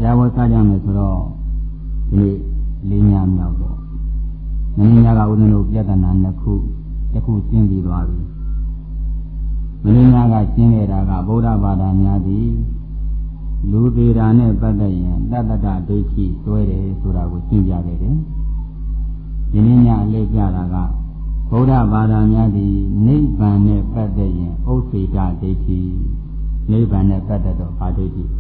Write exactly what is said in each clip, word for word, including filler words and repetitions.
တရားဝတ်စားကြမယ်ဆိုတော့ဒီနေ့လေးညမြောက်တော့မင်းညကဦးဇင်းတို့ပြဿနာနှစ်ခုတစ်ခုရှင်းပြီးသွားပြီမင်းညကရှင်းခဲ့တာကဗုဒ္ဓဘာသာများသည်လူသေးတာနဲ့ပတ်သက်ရင်တတ္တဒိဋ္ဌိတွဲတယ်ဆိုတာကိုရှင်းပြခဲ့တယ်ဒီနေ့ညအလေးပြတာကဗုဒ္ဓဘာသာများသည်နိဗ္ဗာန်နဲ့ပတ်သက်ရင်ဥစ္စေတဒိဋ္ဌိနိဗ္ဗာန်နဲ့ပတ်သက်တော့ဘာဒိဋ္ဌိ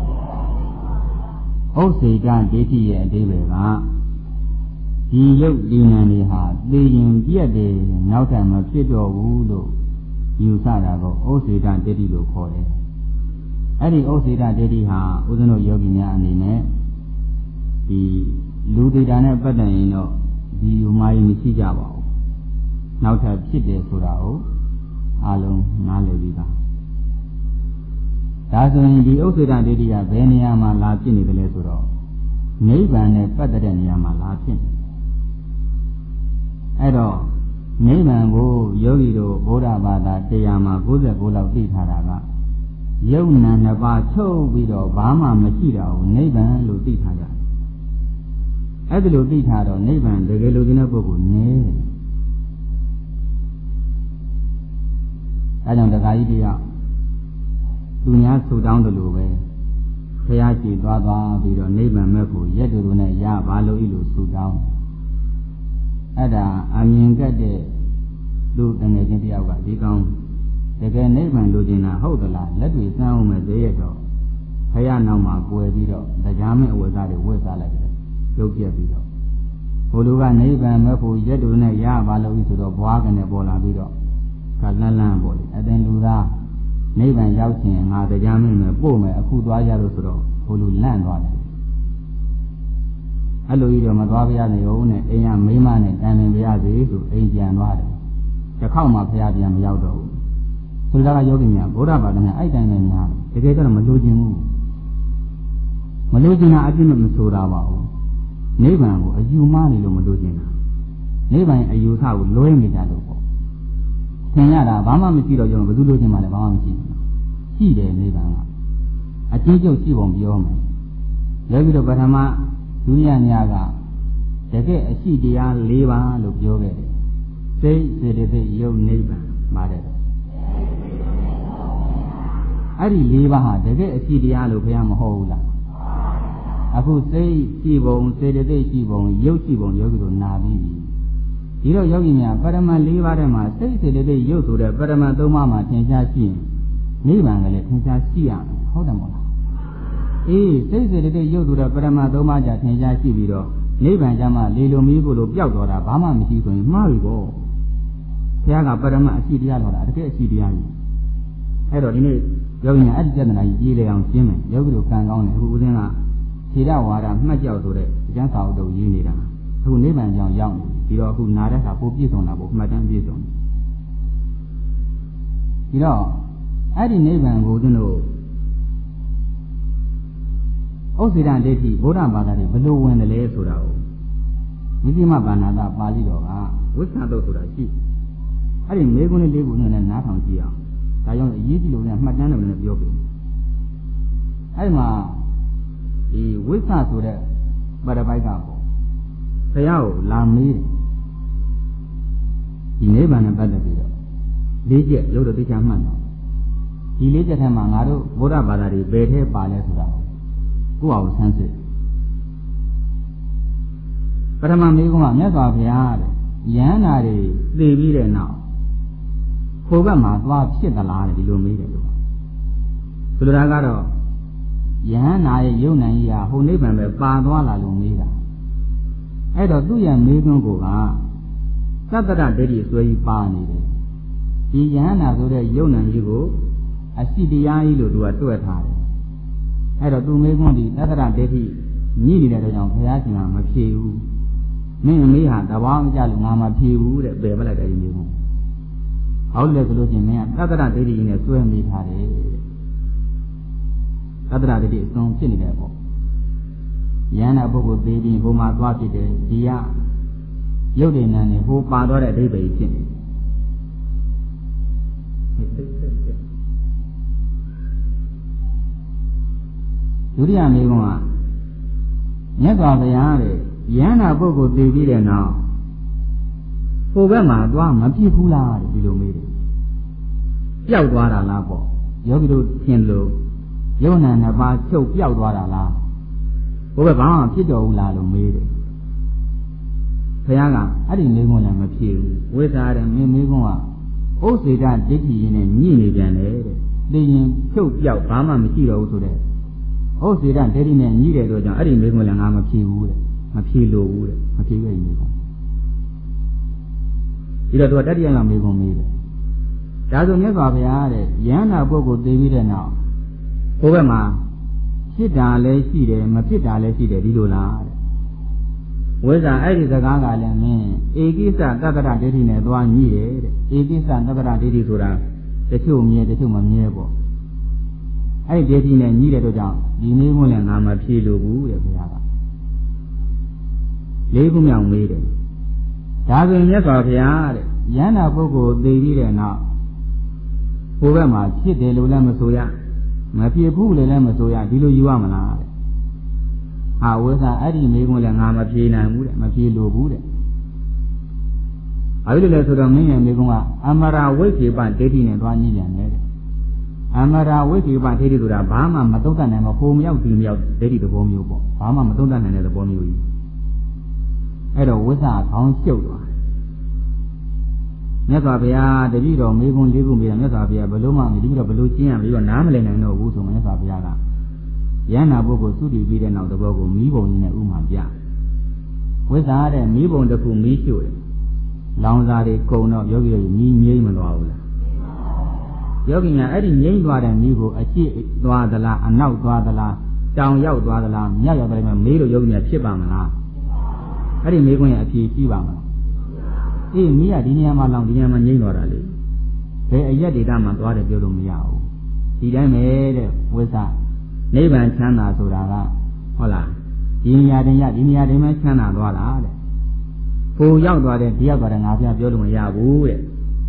ဥစ္စေတဒိဋ္ဌိရဲ့အဓိပ္ပာယ်ကဒီရုပ်ဒီနာနေဟာသိရင်ပြည့်တယ်နောက်ထပ်မဖြစ်တော့ဘူးလို့ယူဆတာကိုဥစ္စေတဒိဋ္ဌိလို့ခေါ်တယ်အဲ့ဒီဥစ္စေတဒိဋ္ဌိဟာဦးဇင်းတို့ယောဂီများအနေနဲ့ဒီလူသေးတာနဲ့ပတ်သက်ရင်တော့ဒီဥမာရင်မရှိကြပါဘူးနောက်ထပ်ဖြစ်တယ်ဆိုတာကိုအလုံးနားလည်ပြီးသားဒါဆိုရင်ဒီဥစ္စေတဒိဋ္ဌိကဘယ်နေရာမှာလာဖြစ်နေတယ်လဲဆိုတော့နိဗ္ဗာန်နဲ့ပတ်သက်တဲ့နေရာမှာလာဖြစ်နေအဲ့တော့နိဗ္ဗာန်ကိုယောဂီတို့ဗုဒ္ဓဘာသာတရားမှာ၉၉လောက်သိထားတာကယုံနာနှစ်ပါးချုပ်ပြီးတော့ဘာမှမရှိတာကိုနိဗ္ဗာန်လို့သိထားကြတယ်အဲ့ဒီလိုသိထားတော့နိဗ္ဗာန်တကယ်လို့ဒီတဲ့ပုဂ္ဂိုလ်နည်းတယ်အဲကြောင့်တရားကြီးတရားသူများဆူတောင်းတယ်လို့ပဲဘုရားရှိသွားသွားပြီးတော့နိဗ္ဗာန်မဲ့ကိုရက်တူတူနဲ့ရပါလို့ဤလိုဆူတောင်းအဲ့ဒါအမြင်ကတ်တဲ့လူတငယ်ချင်းတယောက်ကဒီကောင်းတကယ်နိဗ္ဗာန်လိုချင်တာဟုတ်သလားလက်တွေစမ်းအောင်မဲ့သေးရတော့ဘုရားနောက်မှာကွယ်ပြီးတော့တရားမဲ့အဝတ်စားတွေဝတ်စားလိုက်တယ်ရုပ်ပြက်ပြီးတော့ဘုလူကနိဗ္ဗာန်မဲ့ကိုရက်တူနဲ့ရပါလို့ဤဆိုတော့ဘွားကနေပေါ်လာပြီးတော့ကလန်းလန်းပေါ်လေအတင်လူသားနိဗ္ဗာန်ရောက်ခြင်းငါတရားမင်းမယ်ပို့မယ်အခုသွားကြလို့ဆိုတော့ဘုလူလန့်သွားတယ်အဲ့လိုကြီးတော့မသွားပြရနေဦးနဲ့အိမ်ကမိမနဲ့တန်တင်ပြရစီဆိုအိမ်ပြန်သွားတယ်တစ်ခေါက်မှဖះပြန်မရောက်တော့ဘူးဆိုတော့ကယောဂီများဗုဒ္ဓဘာသာနဲ့အဲ့တိုင်းနဲ့များတကယ်တော့မလိုချင်ဘူးမလိုချင်တာအပြစ်မဆိုတာပါဘူးနိဗ္ဗာန်ကိုအယူမှားနေလို့မလိုချင်တာနိဗ္ဗာန်အယူဆကိုလွဲနေကြလို့ပေါ့သင်ရတာဘာမှမရှိတော့ကြောင့်ဘယ်သူလိုချင်မှလည်းဘာမှမရှိဘူးရှိတယ်နိဗ္ဗာန်ကအကျဉ်းချုပ်ရှိပုံပြောမယ်လဲပြီးတော့ပထမဒုတိယညကတကယ်အရှိတရား၄ပါးလို့ပြောခဲ့တယ်စိတ်စေတသိက်ယုတ်နိဗ္ဗာန်ပါတယ်အဲ့ဒီ၄ပါးဟာတကယ်အရှိတရားလို့ဘုရားမဟုတ်ဘူးလားအခုစိတ်ရှိပုံစေတသိက်ရှိပုံယုတ်ရှိပုံယောဂီတို့နာပြီးပြီဒီတော့ယောဂီများပရမတ်၄ပါးထဲမှာစိတ်စေတသိက်ယုတ်ဆိုတဲ့ပရမတ်၃ပါးမှာသင်ရှားရှိရင်နိဗ္ဗာန်ကလည်းသင်ရှားရှိရမယ်ဟုတ်တယ်မဟုတ်လားအေးစိတ်စေတသိက်ယုတ်ဆိုတဲ့ပရမတ်၃ပါးကြာသင်ရှားရှိပြီးတော့နိဗ္ဗာန်ကျမှလေလိုမီးကိုလိုပျောက်သွားတာဘာမှမရှိဆိုရင်မှားပြီပေါ့ဘုရားကပရမတ်အရှိတရားတော်တာတကယ်အရှိတရားကြီးအဲ့တော့ဒီနေ့ယောဂီများအဲ့ဒီပြဿနာကြီးပြေးလေအောင်ရှင်းမယ်ယောဂီတို့ကံကောင်းတယ်အခုဦးဇင်းကခြေရဝါဒမှတ်ကြောက်ဆိုတဲ့အကျမ်းစာအုပ်တို့ရေးနေတာအခုနိဗ္ဗာန်ကြောင်ရောက်နေပြီးတော့အခုနာတဲ့အခါပိုပြည့်စုံတာပေါ့မှတ်တမ်းပြည့်စုံပြီးတော့အဲ့ဒီနိဗ္ဗာန်ကိုဦးဇင်းတို့ဥစ္စေတဒိဋ္ဌိဗုဒ္ဓဘာသာတွေဘယ်လိုဝင်တယ်လဲဆိုတာကိုမိသိမဘာနာတာပါဠိတော်ကဝိသတုတ်ဆိုတာရှိအဲ့ဒီမေခွန်းလေးလေးခုနဲ့နားထောင်ကြည့်အောင်ဒါကြောင့်အရေးကြီးလို့လည်းမှတ်တမ်းတယ်လည်းပြောပြအဲ့ဒီမှာဒီဝိသဆိုတဲ့ပရပိုက်ကပေါ့ဘုရားကိုလာမေးတယ်ဒီနိဗ္ဗာန်နဲ့ပတ်သက်ပြီးတော့လေးချက်လို့တော့သိချာမှတ်တော့ဒီလေးချက်ထဲမှာငါတို့ဗုဒ္ဓဘာသာတွေဘယ်ထဲပါလဲဆိုတာကိုယ့်အောင်ဆန်းစစ်ပထမမေးခွန်းကမြတ်စွာဘုရားတဲ့ယန္နာတွေသိပြီးတဲ့နောက်ခိုးဘက်မှာသွားဖြစ်သလားတဲ့ဒီလိုမေးတယ်လို့ဆိုလိုတာကတော့ယန္နာရဲ့ယုံနိုင်ကြီးဟာဟိုနိဗ္ဗာန်ပဲပါသွားလာလို့မေးတာအဲ့တော့သူ့ရဲ့မေးခွန်းကိုကသတ္တရဒိဋ္ဌိဆွဲကြီးပါနေတယ်ဒီယန္နာဆိုတဲ့ယုံနိုင်ကြီးကိုအရှိတရားကြီးလို့သူကတွက်ထားတယ်အဲ့တော့သူမေးခွန်းဒီသတ္တရဒိဋ္ဌိညှိနေတဲ့အတွက်ကြောင့်ဘုရားရှင်ကမဖြေဘူးမင်းမေးဟာတဘာမကြလို့ငါမဖြေဘူးတဲ့ပယ်ပလိုက်တယ်ဒီမေးခွန်းဟုတ်တယ်ဆိုလို့ရှိရင်မင်းကသတ္တရဒိဋ္ဌိနဲ့ဆွဲမေးထားတယ်သတ္တရဒိဋ္ဌိအစွန်ဖြစ်နေတယ်ပေါ့ယန္နာပုဂ္ဂိုလ်သေးပြီးဟိုမှာသွားဖြစ်တယ်ဒီကရုပ်တည်နံနေဟိုပါသွားတဲ့အဓိပ္ပာယ်ဖြစ်နေတယ်ဒုတိယမေကွန်းကမြတ်စွာဘုရားတဲ့ယန္တာပုဂ္ဂိုလ်သိပြီးတဲ့နောက်ဟိုဘက်မှာသွားမပြစ်ဘူးလားတဲ့ဒီလိုမေးတယ်ပျောက်သွားတာလားပေါ့ယောဂီတို့ထင်လို့ယုံနာနှစ်ပါးချုပ်ပျောက်သွားတာလားဟိုဘက်ဘာမှဖြစ်တော်ဘူးလားလို့မေးတယ်ဘုရားကအဲ့ဒီမေကွန်းလည်းမဖြစ်ဘူးဝိဇ္ဇာတဲ့မင်းမေကွန်းကဥစေတဒိဋ္ဌိရင်းနဲ့ညှိနေပြန်တယ်တဲ့သိရင်ချုပ်ပျောက်ဘာမှမရှိတော့ဘူးဆိုတဲ့ဥစေတဒိဋ္ဌိနဲ့ညှိတယ်ဆိုကြောင့်အဲ့ဒီမေကွန်းလည်းငါမဖြစ်ဘူးတဲ့မဖြစ်လို့ဘူးတဲ့မဖြစ်ခဲ့ရင်မေကွန်းဒီတော့သူကတတိယကမေကွန်းမေးတယ်ဒါဆိုမြတ်စွာဘုရားတဲ့ယန္တာပုဂ္ဂိုလ်သိပြီးတဲ့နောက်ဟိုဘက်မှာဖြစ်တာလည်းရှိတယ်မဖြစ်တာလည်းရှိတယ်ဒီလိုလားတဲ့ဝိဇ္ဇာအဲ့ဒီစကားကလည်းမင်းဧကိစ္စတက္ကရာဒိဋ္ဌိနဲ့သွားညှိတယ်တဲ့ဧကိစ္စတက္ကရာဒိဋ္ဌိဆိုတာတချို့မြဲတချို့မမြဲပေါ့အဲ့ဒီဒိဋ္ဌိနဲ့ညှိတဲ့တို့ကြောင့်ဒီနည်းကုန်းလည်းငါမဖြေလို့ဘူးတဲ့ဘုရားကလေးခုမြောင်မေးတယ်ဒါဆိုမြတ်စွာဘုရားတဲ့ယန္တာပုဂ္ဂိုလ်သိပြီးတဲ့နောက်ဟိုဘက်မှာဖြစ်တယ်လို့လည်းမဆိုရမဖြစ်ဘူးလည်းလည်းမဆိုရဒီလိုယူရမလားတဲ့ဟာဝိဇ္ဇာအဲ့ဒီမေးခွန်းလည်းငါမဖြေနိုင်ဘူးတဲ့မဖြေလို့ဘူးတဲ့အဲဒီလိုလဲဆိုတော့မင်းရဲ့မေးခွန်းကအမရာဝိကေပဒိဋ္ဌိနဲ့သွားညှိပြန်တယ်တဲ့အမရာဝိကေပဒိဋ္ဌိဆိုတာဘာမှမသုံးသပ်နိုင်မဖို့မြောက်ဒီမြောက်ဒိဋ္ဌိသဘောမျိုးပေါ့ဘာမှမသုံးသပ်နိုင်တဲ့သဘောမျိုးကြီးအဲ့တော့ဝိဇ္ဇာခေါင်းကျုပ်သွားမြတ်စွာဘုရားတပည့်တော်မေးခွန်းလေးခုမေးတယ်မြတ်စွာဘုရားဘလို့မှမဒီပြီးတော့ဘလို့ကျင်းရပြီးတော့နားမလည်နိုင်တော့ဘူးဆိုမြတ်စွာဘုရားကယန္နာပုဂ္ဂိုလ်သုတိပြီးတဲ့နောက်တဘောကိုမီးပုံကြီးနဲ့ဥမာပြဝိဇ္ဇာတဲ့မီးပုံတစ်ခုမီးရှို့တယ်လောင်စာတွေကုံတော့ယောဂီတွေမီးငြိမ့်မသွားဘူးလားယောဂီများအဲ့ဒီငြိမ့်သွားတဲ့မီးကိုအကျစ်သွားသလားအနောက်သွားသလားတောင်ရောက်သွားသလားမြောက်ရောက်သွားတယ်မေးလို့ယောဂီများဖြစ်ပါမလားအဲ့ဒီမေးခွန်းရဲ့အဖြေရှိပါမလားအေးမီးကဒီနေရာမှာလောင်ဒီနေရာမှာငြိမ့်သွားတာလေဘယ်အရက်ဒေတာမှသွားတယ်ပြောလို့မရဘူးဒီတိုင်းပဲတဲ့ဝိဇ္ဇာနိဗ္ဗာန်ချမ်းသာဆိုတာကဟုတ်လားဒီနေရာတင်ရဒီနေရာတင်မှချမ်းသာသွားတာတဲ့ကိုရောက်သွားတဲ့ဒီရောက်သွားတဲ့ငါပြပြောလို့မရဘူးတဲ့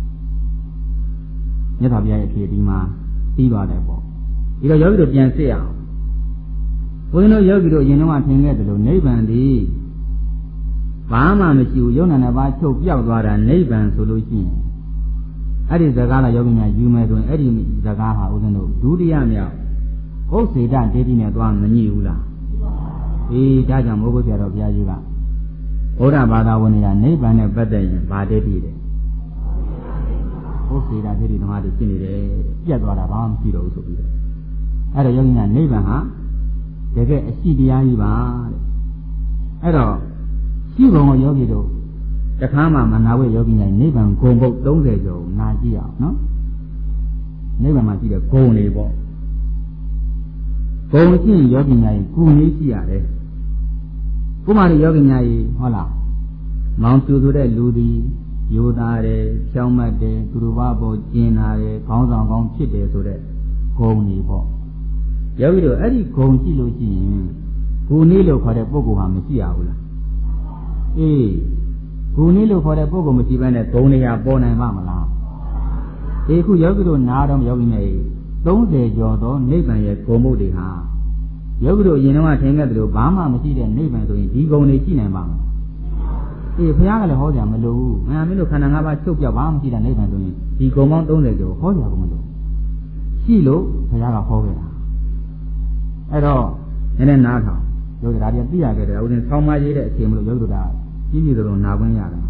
မြတ်စွာဘုရားရဲ့အဖြေဒီမှာပြီးသွားတယ်ပေါ့ဒီတော့ယောဂီတို့ပြန်စစ်အောင်ဘုန်းကြီးတို့ယောဂီတို့အရင်တော့ထင်ခဲ့တယ်လို့နိဗ္ဗာန်ဒီဘာမှမရှိဘူးယုံနာနှစ်ပါးချုပ်ပြောက်သွားတာနိဗ္ဗာန်ဆိုလို့ရှိရင်အဲ့ဒီဇကားလာယောဂီများယူမယ်ဆိုရင်အဲ့ဒီဇကားဟာဦးဇင်းတို့ဒုတိယမြောက်ဥစ္စေတဒိဋ္ဌိနဲ့သွားမညှိဘူးလားအေးဒါကြောင့်မိုးကုတ်ဆရာတော်ဘုရားကြီးကဘုရားဘာသာဝင်တွေကနိဗ္ဗာန်နဲ့ပတ်သက်ရင်ဘာဒိဋ္ဌိလဲဥစ္စေတဒိဋ္ဌိသမားတွေဖြစ်နေတယ်ပြတ်သွားတာဘာမှမရှိတော့ဘူးဆိုပြီးတော့အဲ့တော့ယောဂီများနိဗ္ဗာန်ဟာတကယ်အရှိတရားကြီးပါတဲ့အဲ့တော့ရှိပုံကိုယောဂီတို့တခါမှမနာဝဲယောဂီများနိဗ္ဗာန်ဂုံပုတ်သုံးဆယ်ကျော်နာကြည့်အောင်နော်နိဗ္ဗာန်မှာရှိတဲ့ဂုံတွေပေါ့ဂုံရှိရင်ယောဂီများကြီးကုနေကြည့်ရတယ်ကုမာရီယောဂီများကြီးဟုတ်လားမောင်ပြူဆိုတဲ့လူသည်ယူသားတယ်ဖြောင်းမတ်တယ်သူတို့ဘာပေါ်ကျင်လာတယ်ခေါင်းဆောင်ကောင်းဖြစ်တယ်ဆိုတဲ့ဂုံတွေပေါ့ယောဂီတို့အဲ့ဒီဂုံကြည့်လို့ရှိရင်ဂုဏီလို့ခေါ်တဲ့ပုဂ္ဂိုလ်ဟာမရှိရဘူးလားအေးဂုဏီလို့ခေါ်တဲ့ပုဂ္ဂိုလ်မရှိဘဲနဲ့ဂုံတွေဟာပေါ်နိုင်မှာမလားဒီခုယောဂီတို့နားတော့ယောဂီများကြီးသုံးဆယ်ကျော်သောနိဗ္ဗာန်ရဲ့ဂုံမှုတွေဟာယောဂီတို့အရင်တော့ထင်ခဲ့တယ်လို့ဘာမှမရှိတဲ့နိဗ္ဗာန်ဆိုရင်ဒီဂုံတွေရှိနိုင်ပါ့မလားအေးဘုရားကလည်းဟောကြမလို့ဘူးငါမင်းတို့ခန္ဓာ၅ပါးချုပ်ပြောက်ဘာမှမရှိတဲ့နိဗ္ဗာန်ဆိုရင်ဒီဂုံပေါင်းသုံးဆယ်ကျော်ဟောကြဘူးမလို့ရှိလို့ဘုရားကဟောခဲ့တာအဲ့တော့နည်းနည်းနားထောင်ယောဂီဒါတွေသိရခဲ့တယ်ဦးဇင်းဆောင်းမရေးတဲ့အချိန်မလို့ယောဂီတို့ဒါကြီးကြီးတော်နာခွင့်ရတာ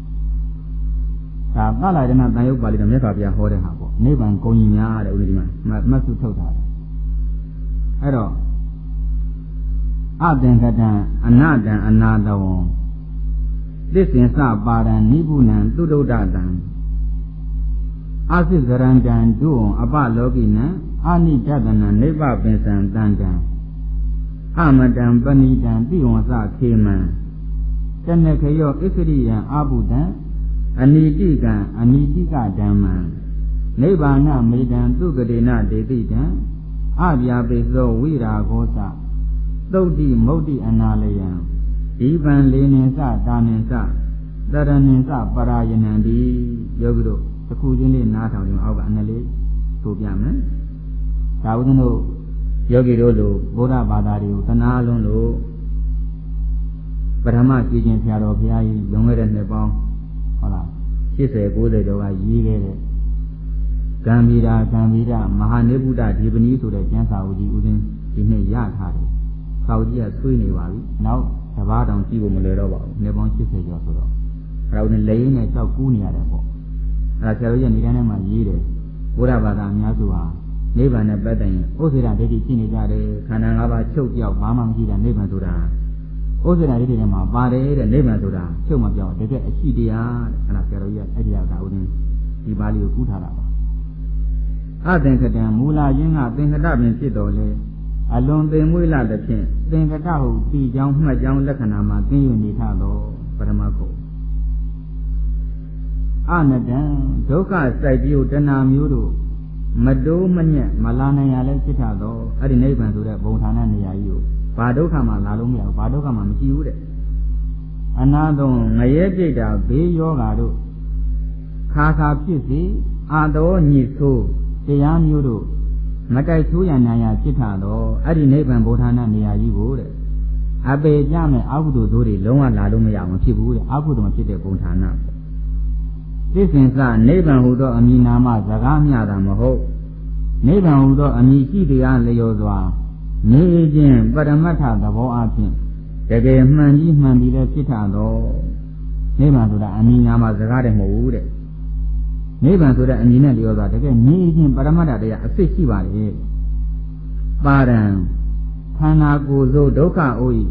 ဒါသလာရဏတန်ရုပ်ပါဠိတော်မြတ်စွာဘုရားဟောတဲ့ဟာပေါ့နိဗ္ဗာန်ဂုံကြီးများတဲ့ဦးဇင်းဒီမှာမတ်စုထုတ်ထားတယ်အဲ့တော့အသင်္ကတံအနတံအနာတဝံသစ္စင်စပါရံနိဗ္ဗုနံသုဒ္ဓတံအာစိဇရံတံဒုံအပလောကိနံအာနိတတနံနိဗ္ဗပင်စံတံတံအမတံပဏိတံတိဝံစခေမံတဏခယောဣသရိယံအာဘုတံအနိတိကံအနိတိကဓမ္မံနိဗ္ဗာနမေတံသုဂတိနဒေတိတံအဗျာပိသောဝိရာဂောသသုတ်တိမုတ်တိအနာလယံဒီပံလေးနေစတာနေစတရဏင်စပရာယနံဒီယောဂီတို့တစ်ခုချင်းလေးနားထောင်ကြအောင်အောက်ကအနလေးဆိုပြမယ်ဒါဦးဇင်းတို့ယောဂီတို့လိုဘုရားဘာသာတွေကိုသနာလုံးလို့ပထမရှိခြင်းဆရာတော်ဘုရားကြီးလွန်ခဲ့တဲ့နှစ်ပေါင်းဟုတ်လား၈၀ ၉၀ကျော်ကရေးခဲ့တဲ့ကံဗီရာကံဗီရာမဟာနိဗ္ဗုဒ္ဓဒီပနီးဆိုတဲ့ကျမ်းစာအုပ်ကြီးဦးဇင်းဒီနှစ်ရထားတယ်စာအုပ်ကြီးကဆွေးနေပါပြီနောက်တပါးတောင်ကြည့်ဖို့မလွယ်တော့ပါဘူးနှစ်ပေါင်း၈၀ကျော်ဆိုတော့အဲ့ဒါဦးဇင်းလက်ရင်းနဲ့ကြောက်ကူးနေရတယ်ပေါ့အဲ့ဒါဆရာတော်ကြီးကနေတိုင်းထဲမှာရေးတယ်ဘုရားဘာသာအများစုဟာနိဗ္ဗာန်နဲ့ပတ်သက်ရင်ဥစ္စေတဒိဋ္ဌိရှိနေကြတယ်ခန္ဓာ၅ပါးချုပ်ပြောက်ဘာမှမရှိတဲ့နိဗ္ဗာန်ဆိုတာဥစ္စေတဒိဋ္ဌိထဲမှာပါတယ်တဲ့နိဗ္ဗာန်ဆိုတာချုပ်မပြောက်တကယ်အရှိတရားတဲ့အဲ့ဒါဆရာတော်ကြီးကအဲ့ဒီဟာကဦးဇင်းဒီပါဠိကိုကူးထားတာပါအသင်္ခတံမူလရင်းကသင်္ခတပင်ဖြစ်တော်လေအလွန်သိမ်မွေ့လာသဖြင့်သင်္ခတဟုတီကြောင်းမှတ်ကြောင်းလက္ခဏာမှာသိယူနေထသောပရမဂုဏ်အနတံဒုက္ခစိုက်ပြုတဏှာမျိုးတို့မတိုးမညက်မလာနိုင်ရလဲဖြစ်ထသောအဲ့ဒီနိဗ္ဗာန်ဆိုတဲ့ဘုံဌာနနေရာကြီးကိုဘာဒုက္ခမှလာလို့မရဘူးဘာဒုက္ခမှမရှိဘူးတဲ့အနာသုံးငရဲပြိတ္တာဘေးယောဂါတို့ခါခါဖြစ်စေအာတော်ညစ်ဆိုးတရားမျိုးတို့မတိုက်ဆိုးရနိုင်ရဖြစ်ထသောအဲ့ဒီနိဗ္ဗာန်ဘုံဌာနနေရာကြီးကိုတဲ့အပေကြမဲ့အကုသိုလ်တို့တွေလုံးဝလာလို့မရမဖြစ်ဘူးတဲ့အကုသိုလ်မဖြစ်တဲ့ဘုံဌာနသိစဉ်စနိဗ္ဗာန်ဟူသောအမည်နာမစကားမျှတာမဟုတ်နိဗ္ဗာန်ဟူသောအမည်ရှိတရားလျော်စွာနေခြင်းပရမတ္ထသဘောအဖြစ်တကယ်မှန်ကြီးမှန်ပြီးလည်းဖြစ်ထသောနိဗ္ဗာန်ဆိုတာအမည်နာမစကားတည်းမဟုတ်ဘူးတဲ့နိဗ္ဗာန်ဆိုတဲ့အမည်နဲ့လျော်စွာတကယ်နေခြင်းပရမတ္ထတရားအစစ်ရှိပါလေပါရံခန္ဓာကိုယ်စိုးဒုက္ခအိုး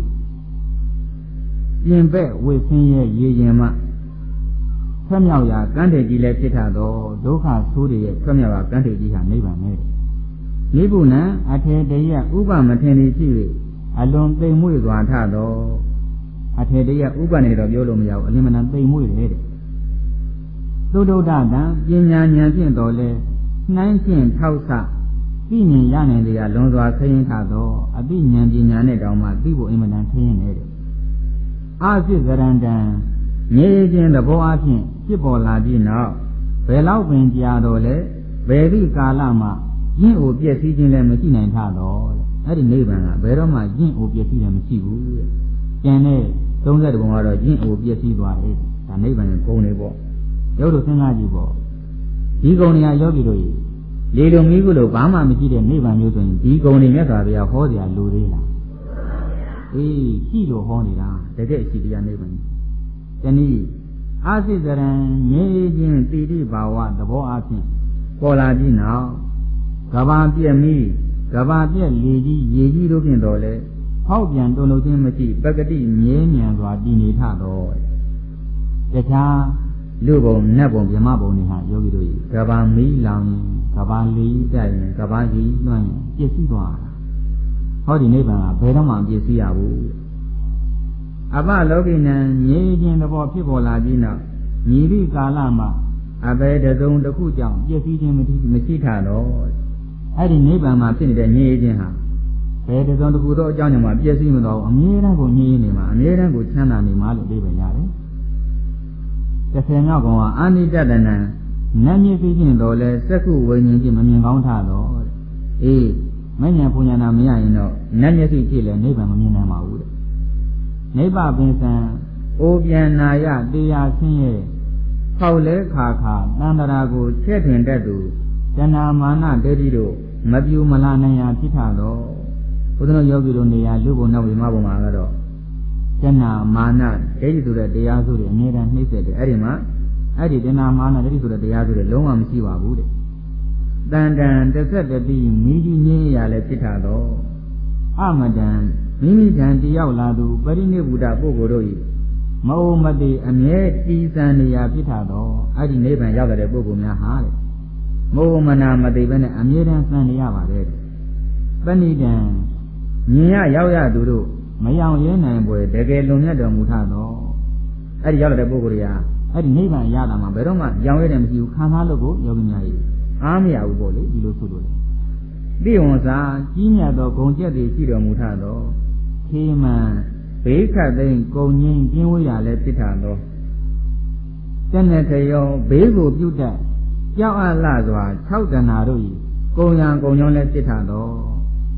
ပြင်ပက်ဝိဆင်းရဲ့ရေရင်မှဆွမြောက်ရာကန်းထေကြီးလည်းဖြစ်ထသောဒုက္ခဆိုးတွေရဲ့ဆွမြောက်ရာကန်းထေကြီးဟာနိဗ္ဗာန်ပဲနိဗ္ဗုဏံအထေတယဥပမထင်သည်ရှိ၍အလွန်သိမ်မွေ့စွာထသောအထေတယဥပနဲ့တော့ပြောလို့မရဘူးအလင်းမနသိမ်မွေ့တယ်တဲ့သုဒ္ဓတံပညာဉာဏ်ဖြင့်တော်လဲနှိုင်းဖြင့်ထောက်ဆသိမြင်ရနိုင်တဲ့အလွန်စွာခရင်ထသောအသိဉာဏ်ပညာနဲ့တောင်မှသိဖို့အင်မတန်ခရင်နေတဲ့အာစိဇရန္တံမြေခြင်းသဘောအဖြစ်ဖြစ်ပေါ်လာပြီးနောက်ဘယ်လောက်ပင်ကြာတော့လဲဘယ်ဒီကာလမှာယဉ်အိုပြည့်စည်ခြင်းလည်းမရှိနိုင်ထတော့အဲ့ဒီနိဗ္ဗာန်ကဘယ်တော့မှယဉ်အိုပြည့်စည်တယ်မရှိဘူးတဲ့ကျန်တဲ့သုံးဆယ်တဘုံကတော့ယဉ်အိုပြည့်စည်သွားတယ်ဒါနိဗ္ဗာန်ရဲ့ဂုဏ်တွေပေါ့ရုပ်တို့စဉ်းစားကြည့်ပေါ့ဒီဂုဏ်တွေကယောဂီတို့လေလုံးမီးကုလို့ဘာမှမရှိတဲ့နိဗ္ဗာန်မျိုးဆိုရင်ဒီဂုဏ်တွေမြတ်စွာဘုရားဟောတရားလိုသေးလားအေးရှိလို့ဟောနေတာတကယ်ရှိတရားနိဗ္ဗာန်တနည်းအာစိဇရံမြေခြင်းတိတိဘာဝသဘောအဖြစ်ပေါ်လာပြီးနောက်ကဘာပြည့်မိကဘာပြည့်လေကြီးရေကြီးတို့ဖြင့်တော်လဲဟောက်ပြန်တုံလို့ခြင်းမရှိပကတိမြဲမြံစွာတည်နေထတော့တခြားလူဘုံနတ်ဘုံဗြဟ္မဘုံတွေဟာယောဂီတို့ကဘာမီးလောင်ရင်ကဘာလေးတိုက်ရင်ကဘာကြီးလွှမ်းရင်ပြည့်စည်သွားတာဟောဒီနိဗ္ဗာန်ကဘယ်တော့မှပြည့်စည်ရဘူးအပလောကိနံငြိခြင်းသဘောဖြစ်ပေါ်လာပြီးနောက်ညီရိကာလမှာအဘယ်တစုံတစ်ခုကြောင့်ပြည့်စည်ခြင်းမရှိမရှိထတော့အဲ့ဒီနိဗ္ဗာန်မှာဖြစ်နေတဲ့ငြိခြင်းဟာဘယ်တစုံတစ်ခုသောအကြောင်းကြောင့်မှပြည့်စည်မတော့အမြဲတမ်းကိုငြိနေမှာအမြဲတမ်းကိုချမ်းသာနေမှာလို့သိပဲရတယ်တစ်ဆယ်မြောက်ကောင်ကအနိတ္တတနံနတ်မြစ်ဖြစ်ခြင်းတော်လဲစက္ခုဝိညာဉ်ဖြင့်မမြင်ကောင်းထတော့အေးမဉ္ဇဉ်ပူညာနာမရရင်တော့နတ်မျက်စိဖြစ်လဲနိဗ္ဗာန်မမြင်နိုင်ပါဘူးတဲ့နိဗ္ဗာန်ပင်စံအိုပြန်နာယတရားဆင်းရဲဖောက်လဲခါခါတန္တရာကိုချက်ထင်တတ်သူတဏမာနဒိဋ္ဌိတို့မပြူမလာနိုင်ရာဖြစ်ထတော့ဘုရားယောဂီတို့နေရာလူဘုံနောက်ဝိမဘုံမှာကတော့တဏမာနဒိဋ္ဌိဆိုတဲ့တရားစုတွေအမြဲတမ်းနှိမ့်ဆက်တယ်အဲ့ဒီမှာအဲ့ဒီတဏမာနဒိဋ္ဌိဆိုတဲ့တရားစုတွေလုံးဝမရှိပါဘူးတဲ့တန်တန်တစ်ဆက်တည်းမိကြီးငင်းရလဲဖြစ်ထတော့အမတန်မိမိတန်တယောက်လာသူပရိနိဗ္ဗုဒ္ဓပုဂ္ဂိုလ်တို့၏မအိုမတိအမြဲတည်စံနေရာဖြစ်ထတော့အဲ့ဒီနိဗ္ဗာန်ရောက်တဲ့ပုဂ္ဂိုလ်များဟာတဲ့မအိုမနာမတိပဲနဲ့အမြဲတမ်းစံနေရပါတယ်ပဏိတံမြင်ရရောက်ရသူတို့မယောင်ရဲနိုင်ပွဲတကယ်လွန်မြတ်တော်မူထတော့အဲ့ဒီရောက်တဲ့ပုဂ္ဂိုလ်တွေကအဲ့ဒီနိဗ္ဗာန်ရတာမှာဘယ်တော့မှရောင်ရဲတယ်မရှိဘူးခံစားလို့ကိုယောဂီများကြီးအားမရဘူးပေါ့လေဒီလိုဆိုလို့လေတိဝံစာကြီးမြတ်သောဂုံကျက်တွေရှိတော်မူထသောခေမံဘေးခတ်သိမ်းဂုံငင်းကျင်းဝေးရလဲဖြစ်ထသောတဏ္ဍတယောဘေးကိုပြုတ်တတ်ကြောက်အပ်လာစွာ၆တဏှာတို့၏ကုံရံကုံကြောင်းလဲဖြစ်ထသော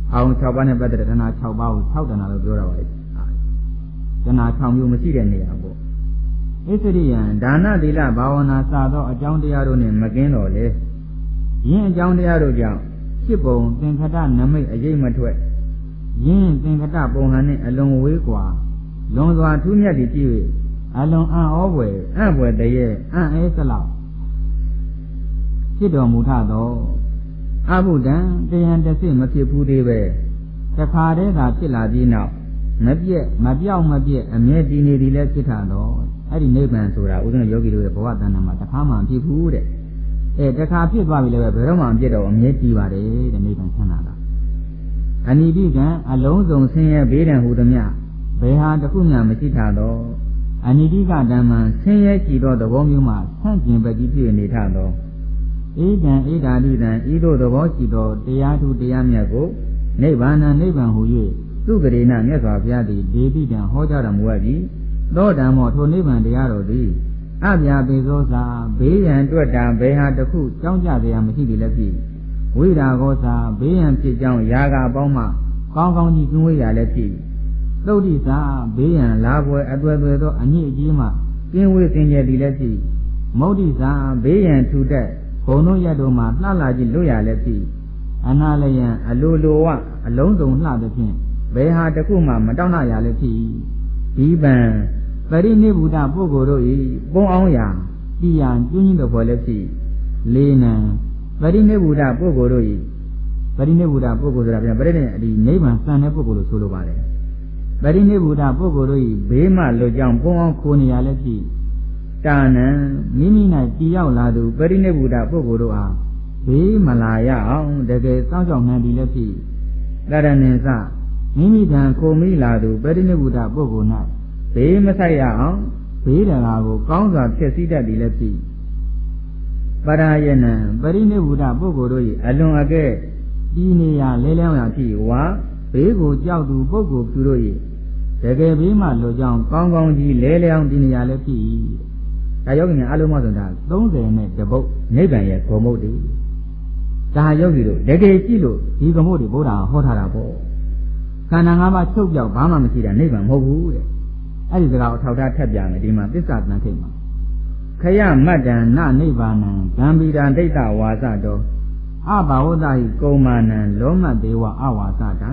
အောင်၆ပါးနဲ့ပတ်သက်တဲ့တဏှာ၆ပါးကို၆တဏှာလို့ပြောတာပါလေတဏှာ၆မျိုးမရှိတဲ့နေရာပေါ့ဣသရိယံဒါနသီလဘာဝနာစသောအကြောင်းတရားတို့နှင့်မကင်းတော်လေယင်းအကြောင်းတရားတို့ကြောင့်ဖြစ်ပုံသင်္ခတနမိတ်အရေးမထွက်ယင်းသင်္ခတပုံဟန်နှင့်အလွန်ဝေးกว่าလွန်စွာထူးမြတ်သည်ကြည့်၍အလွန်အံ့ဩဖွယ်အံ့ဖွယ်တည်းရဲ့အံ့အေးစလောက်ဖြစ်တော်မူထသောအဘုဒ္ဓံတယံတစိမဖြစ်ဘူးသေးပဲတခါတည်းသာဖြစ်လာပြီးနောက်မပြည့်မပြောက်မပြည့်အမြဲတည်နေသည်လည်းဖြစ်ထတော့အဲ့ဒီနိဗ္ဗာန်ဆိုတာဥဒ္ဒနာယောဂီတို့ရဲ့ဘဝတဏ္ဍာမှာတခါမှမဖြစ်ဘူးတဲ့အဲတခါဖြစ်သွားပြီလည်းပဲဘယ်တော့မှမပြည့်တော့အမြဲတည်ပါတယ်တဲ့နိဗ္ဗာန်ချမ်းသာတာအနိတိကံအလုံးစုံဆင်းရဲဘေးဒဏ်ဟူသည်မြဘယ်ဟာတစ်ခုမှမရှိထတော့အနိတိကဓမ္မဆင်းရဲကြည်သောသဘောမျိုးမှဆန့်ကျင်ဘက်ကြီးဖြစ်နေထတော့ဧကံဧဓာတိတံဤသို့သဘောရှိသောတရားထုတရားမြတ်ကိုနိဗ္ဗာန်နိဗ္ဗာန်ဟူ၍သူကရေနမြတ်စွာဘုရားသည်ဒေတိတံဟောကြားတော်မူအပ်ပြီးသောဓမ္မောထိုနိဗ္ဗာန်တရားတော်သည်အပြာပေသောစာဘေးရန်တွက်တာဘယ်ဟာတစ်ခုကြောင်းကြတရားမရှိသည်လည်းဖြစ်ဝိရာဂောစာဘေးရန်ဖြစ်ကြောင်းယာကအပေါင်းမှကောင်းကောင်းကြီးကျွေးရလည်းဖြစ်သုတ်တိစာဘေးရန်လာပွဲအသွဲသွဲသောအညစ်အကြေးမှကင်းဝေးစင်ကြယ်သည်လည်းဖြစ်မௌဒိစာဘေးရန်ထူတက်ဘုံတို့ရတို့မှလှလာကြည့်လွတ်ရလည်းဖြစ်အနာလယံအလိုလိုဝအလုံးစုံလှသဖြင့်ဘယ်ဟာတစ်ခုမှမတောင့်တရလည်းဖြစ်ဒီပံပရိနိဗ္ဗုဒပုဂ္ဂိုလ်တို့၏ပုံအောင်ရာတိယံကျွင်းကြီးတော်ပေါ်လည်းဖြစ်လေးနံပရိနိဗ္ဗုဒပုဂ္ဂိုလ်တို့၏ပရိနိဗ္ဗုဒပုဂ္ဂိုလ်ဆိုတာပြန်ပရိနိဒီနိဗ္ဗာန်စံတဲ့ပုဂ္ဂိုလ်လို့ဆိုလိုပါတယ်ပရိနိဗ္ဗုဒပုဂ္ဂိုလ်တို့၏ဘေးမှလွတ်ကြောင်းပုံအောင်ခိုးနေရလည်းဖြစ်တာနံမိမိ၌တည်ရောက်လာသူပရိနိဗ္ဗုဒပုဂ္ဂိုလ်တို့အားဘေးမလာရအောင်တကယ်စောင့်ရှောက်နိုင်သည်လည်းဖြစ်တရဏင်္စမိမိထံခိုမိလာသူပရိနိဗ္ဗုဒပုဂ္ဂိုလ်၌ဘေးမဆိုင်ရအောင်ဘေးတကားကိုကောင်းစွာဖျက်ဆီးတတ်သည်လည်းဖြစ်ပရာယနံပရိနိဗ္ဗုဒပုဂ္ဂိုလ်တို့၏အလွန်အကဲဤနေရာလဲလျောင်းရာဖြစ်ဝါဘေးကိုကြောက်သူပုဂ္ဂိုလ်ပြုတို့၏တကယ်ဘေးမှလွတ်ကြောင်းကောင်းကောင်းကြီးလဲလျောင်းဒီနေရာလည်းဖြစ်ဒါယောဂီများအလုံးမဆိုတာသုံးဆယ်နဲ့တပုတ်နိဗ္ဗာန်ရဲ့ဂုဏ်မုတ်တွေဒါယောဂီတို့တကယ်ကြည့်လို့ဒီဂုဏ်မုတ်တွေဘုရားဟောထားတာပေါ့ခန္ဓာ၅ပါးချုပ်ပြောက်ဘာမှမရှိတာနိဗ္ဗာန်မဟုတ်ဘူးတဲ့အဲ့ဒီစကားကိုထောက်ထားထပ်ပြမယ်ဒီမှာသစ္စာတန်ခိတ်မှာခယမတ္တံနနိဗ္ဗာနံဂံဗီရံဒိဋ္ဌဝါစတောအဘာဝတ္တဟိကုမ္မာနံလောမတေဝအဝါစတာ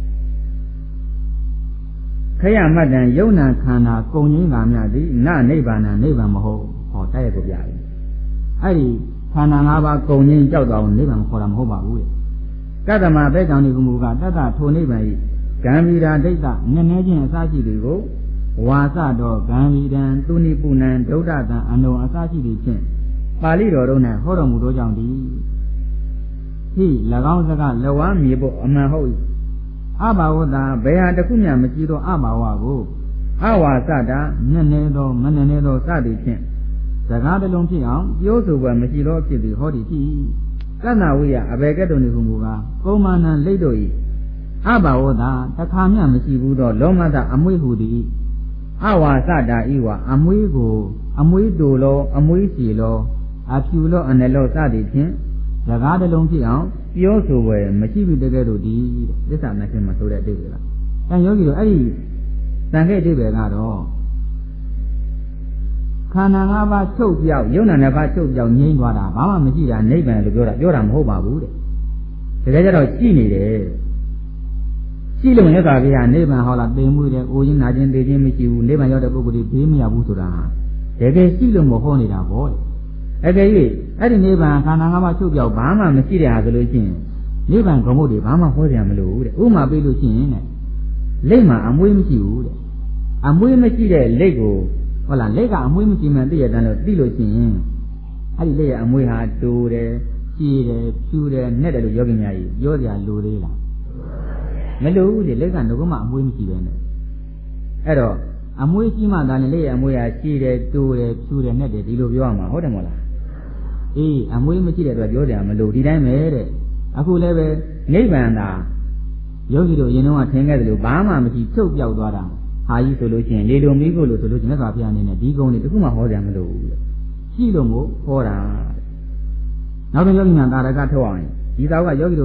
ခယမတ္တံယုံနာခန္ဓာကုံငင်းကာမြသည်နနိဗ္ဗာနံနိဗ္ဗာန်မဟုတ်ဟောတိုက်ရကိုပြတယ်အဲ့ဒီခန္ဓာ၅ပါးကုံငင်းကြောက်တော်နိဗ္ဗာန်ခေါ်တာမဟုတ်ပါဘူးတဲ့ကတ္တမဘဲကြောင့်ဒီကမူကတတ္တထိုနိဗ္ဗာန်ဤဂံဗီရာဒိဋ္ဌနည်းနည်းချင်းအစရှိသည်ကိုဝါစတော်ဂံဗီရံသူနိပုဏံဒုဒ္ဒတံအနုအစရှိသည်ဖြင့်ပါဠိတော်တို့၌ဟောတော်မူသောကြောင့်သည်ဟိ၎င်းစကားလဝါမြေဖို့အမှန်ဟုတ်၏အဘာဝတ္တဘယ်ဟာတစ်ခုမှမရှိသောအဘာဝကိုအဝါစတာနည်းနည်းသောမနည်းနည်းသောစသည်ဖြင့်စကားတစ်လုံးဖြစ်အောင်ပြောဆိုပွဲမရှိသောဖြစ်သည်ဟောသည်ဖြစ်ကတ္တဝိယအဘေကတုန်ဒီဟုမူကားကုမ္မာနံလိတ်တို့၏အဘာဝတ္တတစ်ခါမှမရှိဘူးသောလောမတအမွေဟုသည်အဝါစတာဤဝအမွေးကိုအမွေးတူလောအမွေးစီလောအဖြူလောအနလောစသည်ဖြင့်စကားတစ်လုံးဖြစ်အောင်ပြောဆိုပွဲမရှိပြီတကယ်လို့ဒီသစ္စာနဲ့ခင်မှာဆိုတဲ့အတိတ်ကလား။အဲယောဂီတို့အဲ့ဒီသံဃိတ်အတိတ်ကတော့ခန္ဓာ၅ပါးချုပ်ပြောက်ယုံနာနှစ်ပါးချုပ်ပြောက်ငြိမ်းသွားတာဘာမှမရှိတာနိဗ္ဗာန်လို့ပြောတာပြောတာမဟုတ်ပါဘူးတဲ့။တကယ်ကြတော့ရှိနေတယ်။ရှိလို့မြတ်စွာဘုရားနိဗ္ဗာန်ဟောလာသင်မှုတဲ့အိုခြင်းနာခြင်းသိခြင်းမရှိဘူးနိဗ္ဗာန်ရောက်တဲ့ပုဂ္ဂိုလ်တွေဘေးမရဘူးဆိုတာတကယ်ရှိလို့မဟောနေတာပေါ့တဲ့။အကယ်၍အဲ့ဒီနိဗ္ဗာန်ခန္ဓာ၅ပါးချုပ်ပြောက်ဘာမှမရှိတဲ့ဟာဆိုလို့ရှိရင်နိဗ္ဗာန်ဂုဏ်ဘုတ်တွေဘာမှဟောကြမလို့တဲ့ဥမာပေးလို့ရှိရင်တဲ့လက်မှာအမွေးမရှိဘူးတဲ့အမွေးမရှိတဲ့လက်ကိုဟုတ်လားလက်ကအမွေးမရှိမှသိရတဲ့လို့သိလို့ရှိရင်အဲ့ဒီလက်ရဲ့အမွေးဟာတူတယ်ကြီးတယ်ဖြူတယ်နဲ့တယ်လို့ယောဂီများကြီးပြောကြလိုသေးလားမလိုဘူးလေလက်ကငကမှအမွေးမရှိပဲနဲ့အဲ့တော့အမွေးကြီးမှသာလေလက်ရဲ့အမွေးဟာကြီးတယ်တူတယ်ဖြူတယ်နဲ့တယ်ဒီလိုပြောရမှာဟုတ်တယ်မဟုတ်လားအေးအမွေးမရှိတဲ့အတွက်ပြောကြမလို့ဒီတိုင်းပဲတဲ့အခုလည်းပဲနိဗ္ဗာန်သာယောဂီတို့ရင်တော့ထင်ခဲ့တယ်လို့ဘာမှမရှိချုပ်ပြောက်သွားတာဟာကြီးဆိုလို့ရှိရင်လေလုံမီးကိုလို့ဆိုလို့မြတ်စွာဘုရားအနေနဲ့ဒီကုန်းလေးတခုမှဟောကြမလို့ဘူးရှိလို့မို့ဟောတာနောက်တော့ယောဂီများတာရကထုတ်အောင်ဒီသာဝကယောဂီတို့ဟ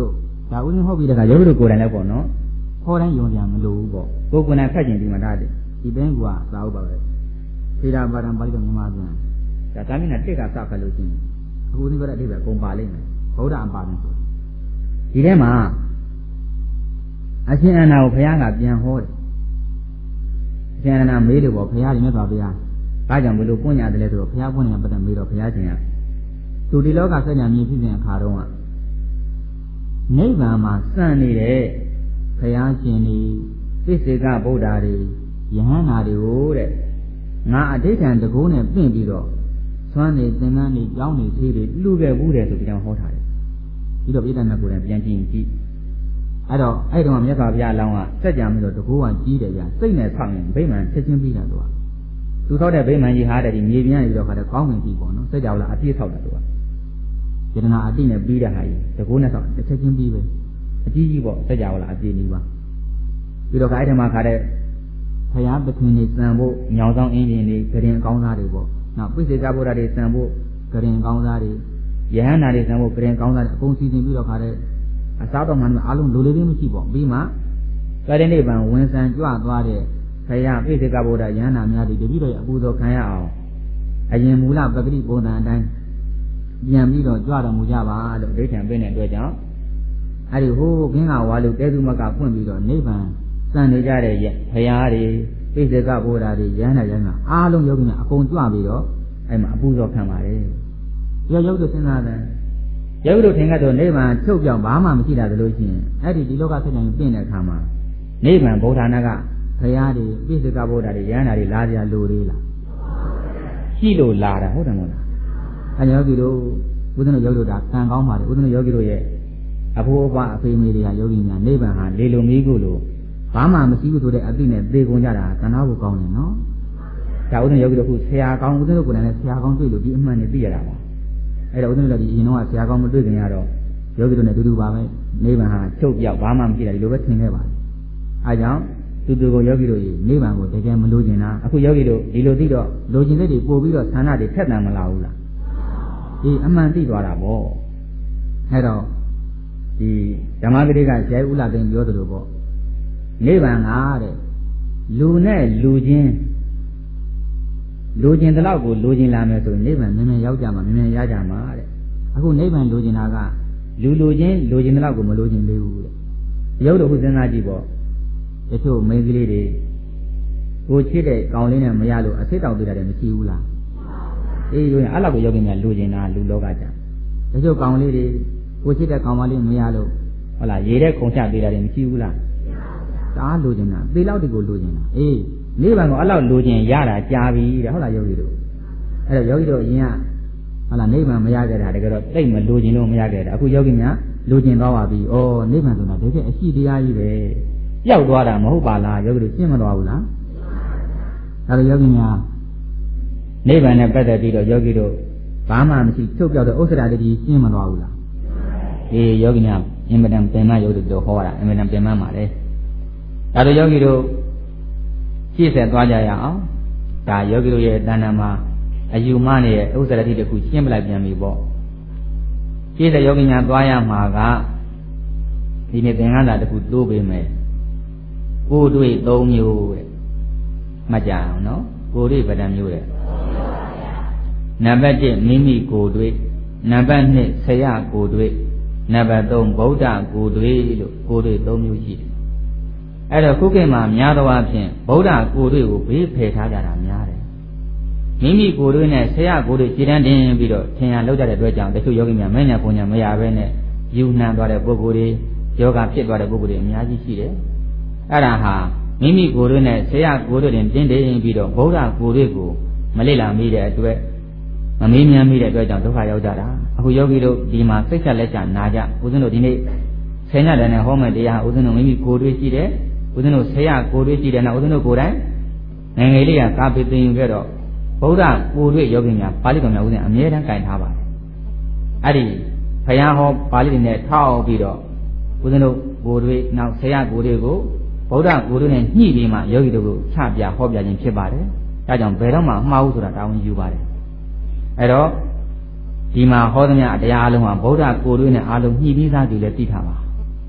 ဒါဥစဉ်ဟုတ်ပြီတခါယောဂီတို့ကိုယ်တိုင်လည်းပေါ့နော်ဟောတိုင်းယုံကြမလို့ပေါ့ကိုယ်ကိုယ်တိုင်ဖတ်ကျင်ဒီမှာဒါတယ်ဒီဘင်းကသာဟုတ်ပါပဲသေတာပါရံပါဠိတော်မြန်မာပြန်ဒါသာမင်းနဲ့တစ်ကစဖတ်လို့ရှိရင်အခုဒီဘက်အတိပဲအကုန်ပါလိမ့်မယ်ဗုဒ္ဓအပါဒံဆိုဒီထဲမှာအရှင်အနန္ဒာကိုဘုရားကပြန်ဟောတယ်အရှင်အနန္ဒာမေးတယ်ပေါ့ဘုရားဒီမြတ်စွာဘုရားဒါကြောင့်ဘယ်လိုပွင့်ရတယ်လဲဆိုတော့ဘုရားပွင့်တယ်ပတ်သက်မေးတော့ဘုရားရှင်ကသူဒီလောကစัจ जा မြင်ဖြစ်စဉ်အခါတုန်းကနိဗ္ဗာန်မှာစံနေတဲ့ဘုရားရှင်တွေသိစေကဗုဒ္ဓတွေယဟန္တာတွေကိုတဲ့ငါအဋိဌံတကိုးနဲ့ပြင်ပြီးတော့သွမ်းနေသင်္ကန်းနေကြောင်းနေသေးတွေလှူခဲ့ဘူးတယ်ဆိုပြီးတော့ဟောထားတယ်ပြီးတော့ပြိတ္တမြတ်ကိုယ်တိုင်ပြန်ကြည့်ကြည့်အဲ့တော့အဲ့တော့မြတ်စွာဘုရားအလောင်းကစัจ जा ပြီးတော့တကိုးကကြီးတယ်ဗျစိတ်နဲ့ဆောက်ရင်ဗိမာန်ချက်ချင်းပြီးတာတော့သူထောက်တဲ့ဗိမာန်ကြီးဟာတဲ့ဒီမြေပြန့်ပြီးတော့ခါတဲ့ကောင်းငင်ကြီးပေါ့နော်စัจ जा လာအပြည့်ဆောက်တာတော့ယတနာအတိနဲ့ပြီးတဲ့ဟာကြီးတကိုးနဲ့ဆောက်တစ်ချက်ချင်းပြီးပဲအကြီးကြီးပေါ့စัจ जा လာအပြည့်နေပါပြီးတော့ခါအဲ့ဒီမှာခါတဲ့ဘုရားပခင်နေစံဖို့ညောင်ဆောင်အင်းကြီးနေဂရင်အကောင်းသားတွေပေါ့နောက်ပိစေကဗုဒ္ဓတွေစံဖို့ဂရင်အကောင်းသားတွေယဟန္တာတွေစံဖို့ဂရင်အကောင်းသားတွေအကုန်စီစဉ်ပြီးတော့ခါတဲ့အစားတော်မှန်အားလုံးလိုလေလေးမရှိပေါ့ပြီးမှကရဏိဗံဝင်စံကြွသွားတဲ့ဘုရားပိစေကဗုဒ္ဓယဟန္တာများတွေတပိတော့အပူဇော်ခံရအောင်အရင်မူလပဂတိပုံစံအတိုင်းပြန်ပြီးတော့ကြွတော်မူကြပါလို့ဒိဋ္ဌံပြတဲ့အတွက်ကြောင့်အဲဒီဟိုးခင်းကဝါလူတဲသူမကဖွင့်ပြီးတော့နိဗ္ဗာန်စံနေကြတဲ့ဘုရားတွေပိစေကဗုဒ္ဓတွေယဟန္တာယဟန္တာအားလုံးယောဂီများအကုန်ကြွပြီးတော့အဲ့မှာအပူဇော်ခံပါတယ်ဒီယောဂီတို့စဉ်းစားတယ်ယောဂီတို့ထင်ကတော့နိဗ္ဗာန်ချုပ်ပြောင်းဘာမှမရှိတာလို့ရှိရင်အဲ့ဒီဒီလောကဆက်နိုင်ပြင်တဲ့အခါမှာနိဗ္ဗာန်ဗုဒ္ဓနာကဘုရားတွေပိစေကဗုဒ္ဓတွေယဟန္တာတွေလာကြလိုသေးလားရှိလို့လာတာဟုတ်တယ်မို့လားအဲ့ယောဂီတို့ဦးဇင်းတို့ယောဂီတို့ဒါကံကောင်းပါတယ်ဦးဇင်းတို့ယောဂီတို့ရဲ့အဖိုးအဖွားအဖေမေတွေကယောဂီများနိဗ္ဗာန်ဟာလေလိုမီးကိုလို့ဘာမှမရှိဘူးဆိုတဲ့အသိနဲ့သေကုန်ကြတာကံတော်ကိုကောင်းတယ်နော်ဒါဦးဇင်းယောဂီတို့ခုဆရာကောင်းဦးဇင်းတို့ကိုယ်တိုင်လည်းဆရာကောင်းတွေ့လို့ဒီအမှန်နဲ့သိရတာပါအဲ့တော့ဦးဇင်းတို့လည်းဒီအရင်တော့ဆရာကောင်းမတွေ့ခင်ရတော့ယောဂီတို့နဲ့တူတူပါပဲနိဗ္ဗာန်ဟာချုပ်ပြောက်ဘာမှမရှိတာဒီလိုပဲထင်ခဲ့ပါတယ်အဲကြောင့်တူတူကိုယောဂီတို့နိဗ္ဗာန်ကိုတကယ်မလိုချင်တာအခုယောဂီတို့ဒီလိုသိတော့လိုချင်တဲ့တွေပို့ပြီးတော့ဌာနတွေထက်တန်မလာဘူးလားဒီအမှန်သိသွားတာပေါ့အဲ့တော့ဒီဓမ္မဂတိကဇေယဥလာသိန်းပြောသလိုပေါ့နိဗ္ဗာန်ကတဲ့လူနဲ့လူချင်းလူချင်းတလောက်ကိုလူချင်းလာမယ်ဆိုရင်နိဗ္ဗာန်မြန်မြန်ရောက်ကြမှာမြန်မြန်ရကြမှာတဲ့အခုနိဗ္ဗာန်လူချင်းတာကလူလူချင်းလူချင်းတလောက်ကိုမလူချင်းသေးဘူးတဲ့ရုပ်တော့ခုစဉ်းစားကြည့်ပေါ့တချို့မိန်းကလေးတွေကိုချစ်တဲ့ကောင်လေးနဲ့မရလို့အစိတ်တောင်တွေ့တာတယ်မရှိဘူးလားအေးဆိုရင်အဲ့လောက်ကိုယောဂီများလူချင်းတာလူလောကကြတချို့ကောင်လေးတွေကိုချစ်တဲ့ကောင်မလေးမရလို့ဟုတ်လားရေတဲ့ခုံချပေးတာတယ်မရှိဘူးလားတအားလိုချင်တာသေလောက်တွေကိုလိုချင်တာအေးနိဗ္ဗာန်ကိုအဲ့လောက်လိုချင်ရတာကြာပြီတဲ့ဟုတ်လားယောဂီတို့အဲ့တော့ယောဂီတို့အရင်ကဟုတ်လားနိဗ္ဗာန်မရခဲ့တာတကယ်တော့တိတ်မလိုချင်လို့မရခဲ့တာအခုယောဂီများလိုချင်သွားပါပြီဩနိဗ္ဗာန်ဆိုတာတကယ်အရှိတရားကြီးပဲပျောက်သွားတာမဟုတ်ပါလားယောဂီတို့ရှင်းမသွားဘူးလားဒါတော့ယောဂီများနိဗ္ဗာန်နဲ့ပတ်သက်ပြီးတော့ယောဂီတို့ဘာမှမရှိချုပ်ပြောက်တဲ့ဥစ္စာတည်းရှင်းမသွားဘူးလားအေးယောဂီများအင်မတန်ပင်မယောဂီတို့ဟောတာအင်မတန်ပင်မပါလေဒါတို့ယောဂီတို့ရှင်းဆက်သွားကြရအောင်ဒါယောဂီတို့ရဲ့တဏ္ဍာမှာအယူမနဲ့ဥစ္စာတည်းတစ်ခုရှင်းပလိုက်ပြန်ပြီပေါ့ရှင်းတဲ့ယောဂီများသွားရမှာကဒီနေ့သင်္ကန်းသာတစ်ခုတိုးပေးမယ်ကိုယ်တွေ့သုံးမျိုးတဲ့မှတ်ကြအောင်နော်ကိုယ်တွေ့ဗဒံမျိုးတဲ့နံပါတ်တစ်မိမိကိုယ်တွေ့နံပါတ်နှစ်ဆရာကိုယ်တွေ့နံပါတ်သုံးဗုဒ္ဓကိုယ်တွေ့လို့ကိုယ်တွေ့သုံးမျိုးရှိတယ်အဲ့တော့ခုခေတ်မှာများသောအားဖြင့်ဗုဒ္ဓကိုယ်တွေ့ကိုဘေးဖယ်ထားကြတာများတယ်မိမိကိုယ်တွေ့နဲ့ဆရာကိုယ်တွေ့ခြေတန်းတင်ပြီးတော့ထင်ရလောက်ကြတဲ့အတွက်ကြောင့်တချို့ယောဂီများမဲ့ညာပုံညာမရဘဲနဲ့ယူနှံသွားတဲ့ပုဂ္ဂိုလ်တွေယောဂဖြစ်သွားတဲ့ပုဂ္ဂိုလ်တွေအများကြီးရှိတယ်အဲ့ဒါဟာမိမိကိုယ်တွေ့နဲ့ဆရာကိုယ်တွေ့တင်တင်းတင်းပြီးတော့ဗုဒ္ဓကိုယ်တွေ့ကိုမလေ့လာမိတဲ့အတွက်မမေးမြန်းမိတဲ့အတွက်ကြောင့်ဒုက္ခရောက်ကြတာအခုယောဂီတို့ဒီမှာစိတ်ချက်လက်ချနာကြဦးဇင်းတို့ဒီနေ့ဆယ်ညတန်းနဲ့ဟောမယ်တရားဦးဇင်းတို့မိမိကိုယ်တွေ့ရှိတယ်ဦးဇင်းတို့ဆရာကိုယ်တွေ့ရှိတယ်နော်ဦးဇင်းတို့ကိုယ်တိုင်ငယ်ငယ်လေးကကာပိသင်ယူခဲ့တော့ဗုဒ္ဓကိုယ်တွေ့ယောဂီများပါဠိတော်များဦးဇင်းအမြဲတမ်းကြင်ထားပါတယ်အဲ့ဒီဘုရားဟောပါဠိတွေနဲ့ထောက်ပြီးတော့ဦးဇင်းတို့ကိုယ်တွေ့နောက်ဆရာကိုယ်တွေ့ကိုဗုဒ္ဓကိုယ်တွေ့နဲ့ညှိပြီးမှယောဂီတို့ကိုချပြဟောပြခြင်းဖြစ်ပါတယ်ဒါကြောင့်ဘယ်တော့မှမှားဘူးဆိုတာတာဝန်ယူပါတယ်အဲ့တော့ဒီမှာဟောသမျှတရားအလုံးဟာဗုဒ္ဓကိုယ်တွေ့နဲ့အားလုံးညှိပြီးသားသူလည်းသိထားပါ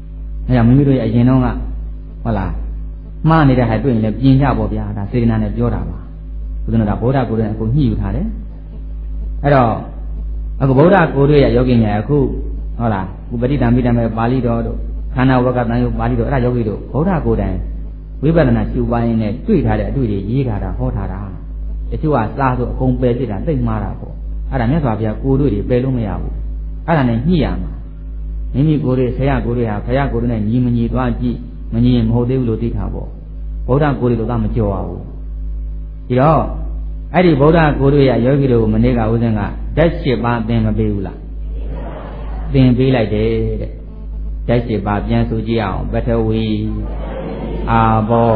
အဲဒါမိမိတို့ရဲ့အရင်တော့ကဟုတ်လားမှားနေတဲ့ဟာတွေ့ရင်လည်းပြင်ကြပေါ့ဗျာဒါစေတနာနဲ့ပြောတာပါဘုရားကဗုဒ္ဓကိုယ်တိုင်အခုညှိယူထားတယ်အဲ့တော့အခုဗုဒ္ဓကိုယ်တို့ရဲ့ယောဂီများအခုဟုတ်လားဥပတိတံမိတံမဲ့ပါဠိတော်တို့ခန္ဓာဝကတန်ယုပါဠိတော်အဲ့ဒါယောဂီတို့ဗုဒ္ဓကိုယ်တိုင်ဝိပဿနာရှုပွားရင်းနဲ့တွေ့ထားတဲ့အတွေ့တွေရေးထားတာဟောထားတာတချို့ကစားဆိုအကုန်ပယ်ပြစ်တာသိမှားတာပေါ့အဲ့ဒါမြတ်စွာဘုရားကိုယ်တို့တွေပယ်လို့မရဘူးအဲ့ဒါနဲ့ညှိရမှာမိမိကိုယ်တွေဆရာကိုယ်တွေဟာဘုရားကိုယ်တို့နဲ့ညီမညီသွားကြည့်မညီရင်မဟုတ်သေးဘူးလို့သိထားပေါ့ဗုဒ္ဓကိုယ်တွေတော့မကြောက်ဘူးဒီတော့အဲ့ဒီဗုဒ္ဓကိုယ်တို့ရဲ့ယောဂီတို့မနေ့ကဦးဇင်းကဓာတ်၈ပါးသင်မပေးဘူးလားသင်ပေးလိုက်တယ်တဲ့ဓာတ်၈ပါးပြန်ဆိုကြည့်အောင်ပထဝီအာဘော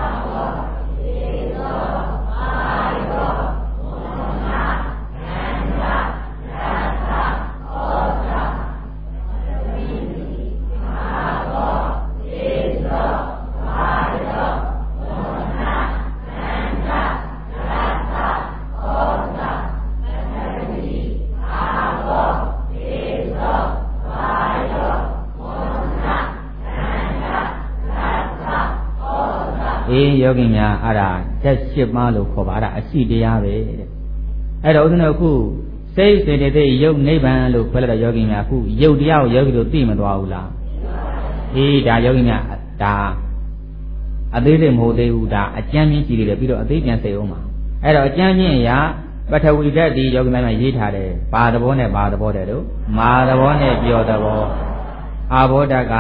အေးယောဂီများအဲ့ဒါဓာတ်၈ပါးလို့ခေါ်ပါအဲ့ဒါအရှိတရားပဲတဲ့အဲ့တော့ဦးဇင်းတို့အခုစိတ်စေတသိက်ယုတ်နိဗ္ဗာန်လို့ခေါ်လိုက်တော့ယောဂီများအခုယုတ်တရားကိုယောဂီတို့သိမသွားဘူးလားအေးဒါယောဂီများဒါအသေးစိတ်မဟုတ်သေးဘူးဒါအကျဉ်းချင်းကြည့်ရတယ်ပြီးတော့အသေးပြန်စိတ်အောင်ပါအဲ့တော့အကျဉ်းချင်းအရာပထဝီဓာတ်ဒီယောဂီများရေးထားတယ်ဘာသဘောနဲ့ဘာသဘောတဲ့တို့မာသဘောနဲ့ပြောသဘောအာဘောဓာတ်က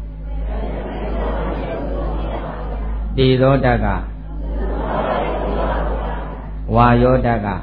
တေဇောဓာတ်ကဝါယောဓာတ်က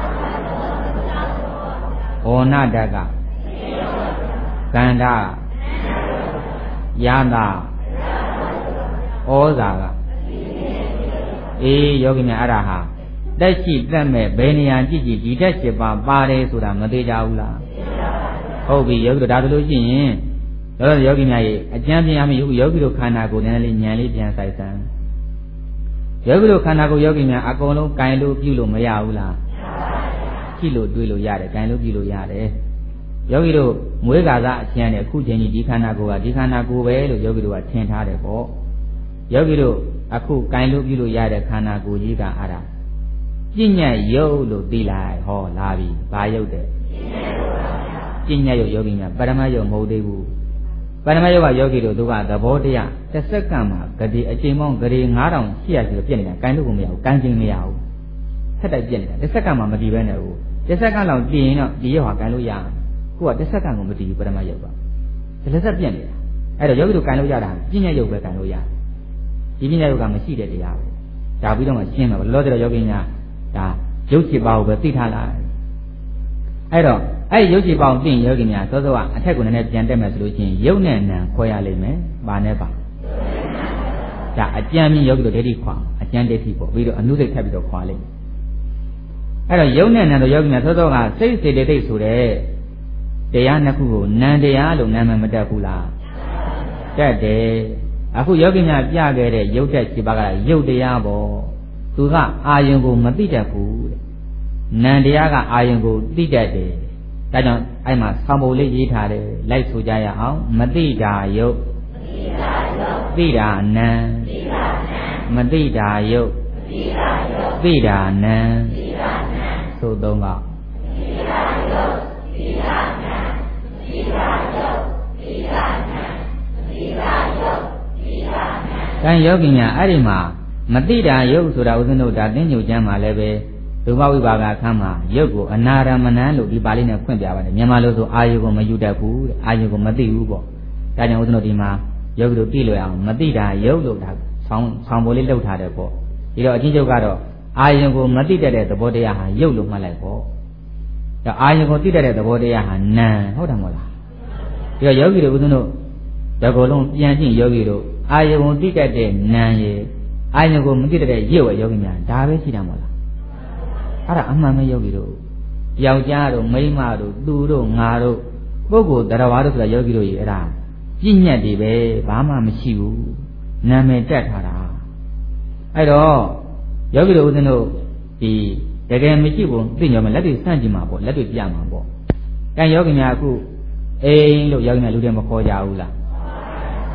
ဩနဓာတ်ကကန္ဓာယာနာဩဇာကအေးယောဂီများအဲ့ဒါဟာတက်ရှိတက်မဲ့ဘယ်နေရာကြည့်ကြည့်ဒီတက်ရှိပါပါတယ်ဆိုတာမသေးကြဘူးလားဟုတ်ပြီယောဂီတို့ဒါဆိုလို့ရှိရင်တော့ယောဂီများရဲ့အကျမ်းပြင်းအမြင်ယောဂီတို့ခန္ဓာကိုယ်နည်းနည်းလေးဉာဏ်လေးပြန်ဆိုင်စမ်းယောဂီတို့ခန္ဓာကိုယ်ယောဂီများအကုန်လုံးကင်လို့ပြုလို့မရဘူးလားကြည့်လို့တွေးလို့ရတယ်ကင်လို့ပြုလို့ရတယ်ယောဂီတို့မွေးကာသအကျမ်းနဲ့အခုချိန်ကြီးဒီခန္ဓာကိုယ်ကဒီခန္ဓာကိုယ်ပဲလို့ယောဂီတို့ကထင်ထားတယ်ပေါ့ယောဂီတို့အခုကင်လို့ပြုလို့ရတဲ့ခန္ဓာကိုယ်ကြီးကအားဒါပြဉ္ညာယုတ်လို့သိလိုက်ဟောလာပြီဘာယုတ်တဲ့ပြဉ္ညာယုတ်ယောဂီများပရမယုတ်မဟုတ်သေးဘူးပရမယုတ်ကယောဂီတို့သူကသဘောတရားတစ်စက္ကန့်မှာဂတိအချိန်ပေါင်းဂတိငါးထောင်ရှိရရှိပြည့်နေတာကင်လို့ကိုမရဘူးကင်ခြင်းမရဘူးထက်တိုက်ပြည့်နေတာတစ်စက္ကန့်မှာမတည်ပဲနဲ့ဘူးတစ်စက္ကန့်လောက်တည်ရင်တော့ဒီရုပ်ဟာကင်လို့ရကိုကတစ်စက္ကန့်ကိုမတည်ဘူးပရမယုတ်ကဒီလက်ဆက်ပြည့်နေတာအဲ့တော့ယောဂီတို့ကင်လို့ရတာပြဉ္ညာယုတ်ပဲကင်လို့ရဒီပြဉ္ညာယုတ်ကမရှိတဲ့တရားပဲဒါပြီးတော့မှရှင်းမှာဘလို့တဲ့ယောဂီများဒါရုပ်จิตပါကိုပဲသိထားလိုက်အဲ့တော့အဲ့ရုပ်จิตပေါင်းသိရင်ယောဂီများသောသောကအထက်ကလည်းပြန်တက်မယ်ဆိုလို့ချင်းရုပ်နဲ့နာခွဲရလိမ့်မယ်။ဘာနဲ့ပါ။ဒါအကျမ်းမြင်ယောဂီတို့ဒိဋ္ဌိခွာအကျမ်းဒိဋ္ဌိပေါ့ပြီးတော့အနုစိတ်ထပ်ပြီးတော့ခွာလိမ့်မယ်။အဲ့တော့ရုပ်နဲ့နာတို့ယောဂီများသောသောကစိတ်စေတသိက်ဆိုတဲ့တရားနှစ်ခုကိုနာတရားလို့နာမည်မတက်ဘူးလား။တက်တယ်။အခုယောဂီများပြခဲ့တဲ့ရုပ်တက်ရှိပါကရုပ်တရားပေါ့။သူကအာယုံကိုမသိတတ်ဘူးတဲ့။နံတရားကအာယုံကိုသိတတ်တယ်။ဒါကြောင့်အဲ့မှာဆောင်းပုံလေးရေးထားတယ်လိုက်ဆိုကြရအောင်မသိတာယုတ်သိတာနံမသိတာယုတ်သိတာနံဆိုသုံးကသိတာယုတ်သိတာနံသိတာယုတ်သိတာနံသိတာယုတ်သိတာနံဒါယောဂီများအဲ့ဒီမှာမသိတာယုတ်ဆိုတာဥစဉ်တို့ဒါသင်္ညုတ်ကျမ်းမှာလည်းပဲဒုဗ္ဗဝိပါကအခန်းမှာယုတ်ကိုအနာရမဏံလို့ဒီပါဠိနဲ့ဖွင့်ပြပါတယ်မြန်မာလိုဆိုအာယုကိုမယူတတ်ဘူးတဲ့အာယုကိုမသိဘူးပေါ့ဒါကြောင့်ဥစဉ်တို့ဒီမှာယုတ်တို့သိလွယ်အောင်မသိတာယုတ်လို့ဒါဆောင်းဆောင်းပေါ်လေးလှုပ်ထားတယ်ပေါ့ဒီတော့အချင်းချုပ်ကတော့အာယုကိုမသိတတ်တဲ့သဘောတရားဟာယုတ်လို့မှတ်လိုက်ပေါ့ဒါအာယုကိုသိတတ်တဲ့သဘောတရားဟာနံဟုတ်တယ်မဟုတ်လားဒီတော့ယောဂီတို့ဥစဉ်တို့ဒါကိုယ်လုံးပြန်ကြည့်ယောဂီတို့အာယုကိုသိတတ်တဲ့နံရဲ့အာယုကိုမသိတတ်တဲ့ယုတ်ရဲ့ယောဂီများဒါပဲရှိတာမဟုတ်လားအဲ့ဒါအမှန်ပဲယောဂီတို့ယောက်ျားတို့မိန်းမတို့သူတို့ငါတို့ပုဂ္ဂိုလ်တရားဝါတို့ဆိုတာယောဂီတို့ကြီးအဲ့ဒါပြည့်ညက်တွေပဲဘာမှမရှိဘူးနာမည်တက်ထားတာအဲ့တော့ယောဂီတို့ဦးဇင်းတို့ဒီတကယ်မရှိဘူးသိညောမယ်လက်တွေစန့်ကြည့်မှာပေါ့လက်တွေပြမှာပေါ့ကဲယောဂီများအခုအိမ်လို့ယောဂီများလူတွေမခေါ်ကြဘူးလား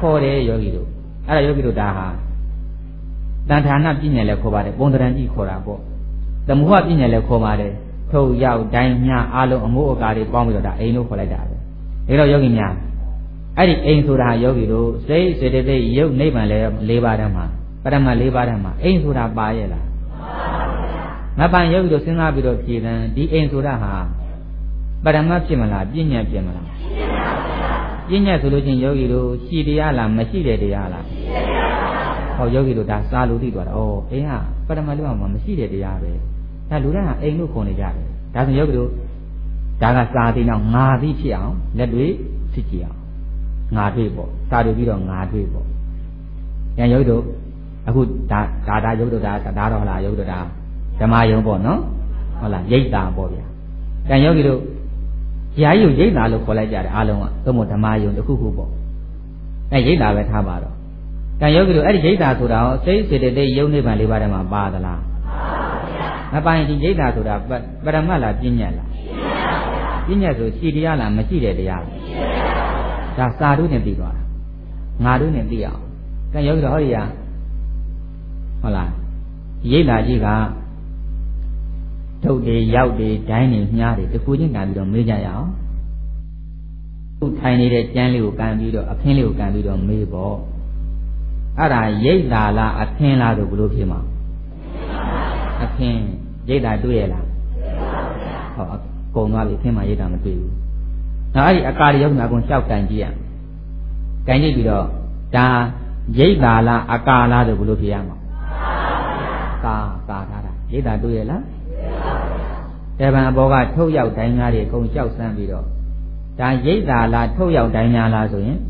ခေါ်တယ်ယောဂီတို့အဲ့ဒါယောဂီတို့ဒါဟာတန်ဌာနပြည့်ညက်လည်းခေါ်ပါတယ်ပုံတရံကြီးခေါ်တာပေါ့သမုဟပြည့်ညက်လည်းခေါ်ပါတယ်ထုတ်ရောက်တိုင်းညအားလုံးအမိုးအကာတွေပေါင်းပြီးတော့ဒါအိမ်လို့ခေါ်လိုက်တာပဲဒါတော့ယောဂီများအဲ့ဒီအိမ်ဆိုတာယောဂီတို့စိတ်စေတသိက်ရုပ်နိဗ္ဗာန်လည်း၄ပါးတည်းမှာပရမတ်၄ပါးတည်းမှာအိမ်ဆိုတာပါရဲ့လားမပန်ယောဂီတို့စဉ်းစားပြီးတော့ဖြေတယ်ဒီအိမ်ဆိုတာဟာပရမတ်ဖြစ်မလားပြည့်ညက်ဖြစ်မလားပြည့်ညက်ဆိုလို့ချင်းယောဂီတို့ရှိတရားလားမရှိတဲ့တရားလားဟောယောဂီတို့ဒါစားလို့သိသွားတာဩအိမ်ဟာပရမတ်လို့မှမရှိတဲ့တရားပဲဒါလူတိုင်းဟာအိမ်လို့ခေါ်နေကြတယ်ဒါဆိုယောဂီတို့ဒါကစာသိတော့ငါသိဖြစ်အောင်လက်တွေဖြစ်ကြည့်အောင်ငါတွေ့ပေါ့စာတွေ့ပြီးတော့ငါတွေ့ပေါ့ညယောဂီတို့အခုဒါဒါဒါယောဂီတို့ဒါဒါတော့ဟလားယောဂီတို့ဒါဓမ္မယုံပေါ့နော်ဟုတ်လားရိတ်တာပေါ့ဗျာညယောဂီတို့ယာယုရိတ်တာလို့ခေါ်လိုက်ကြတယ်အားလုံးကသို့မဟုတ်ဓမ္မယုံတစ်ခုခုပေါ့အဲရိတ်တာပဲထားပါတော့ညယောဂီတို့အဲ့ဒီရိတ်တာဆိုတာရောစိတ်စေတသိက်ယုံနိဗ္ဗာန်လေးပါးထဲမှာပါသလားမပါရင်ဒီရိတ်တာဆိုတာပရမတ်လားပြည့်ညက်လားပြည့်ညက်ဆိုရှိတရားလားမရှိတဲ့တရားလားဒါစာတို့နဲ့ပြီးသွားတာငါတို့နဲ့ပြီးအောင်ကဲယောဂီတို့ဟောဒီဟာဟုတ်လားရိတ်တာကြီးကထုတ်တွေရောက်တွေဒိုင်းတွေမြားတွေတကူချင်းကန်ပြီးတော့မေးကြရအောင်သူ့ထိုင်နေတဲ့ကျမ်းလေးကိုကန်ပြီးတော့အခင်းလေးကိုကန်ပြီးတော့မေးပေါ့အဲ့ဒါရိတ်တာလားအခင်းလားဆိုဘယ်လိုဖြစ်မှာအခင်းရိတ်တာတွေ့ရလားဟောကုံသွားပြီအခင်းမှာရိတ်တာမတွေ့ဘူးနောက်အဲ့ဒီအကာတွေရောက်နေအကုန်လျှောက်ကန်ကြည့်ရကန်ကြည့်ပြီးတော့ဒါရိတ်တာလားအကာလားဆိုဘယ်လိုဖြစ်ရမှာကာကာထားတာရိတ်တာတွေ့ရလားတေဗံအဘောကထုတ်ရောက်တိုင်းများတွေအကုန်လျှောက်ဆန်းပြီးတော့ဒါရိတ်တာလားထုတ်ရောက်တိုင်းများလားဆိုရင်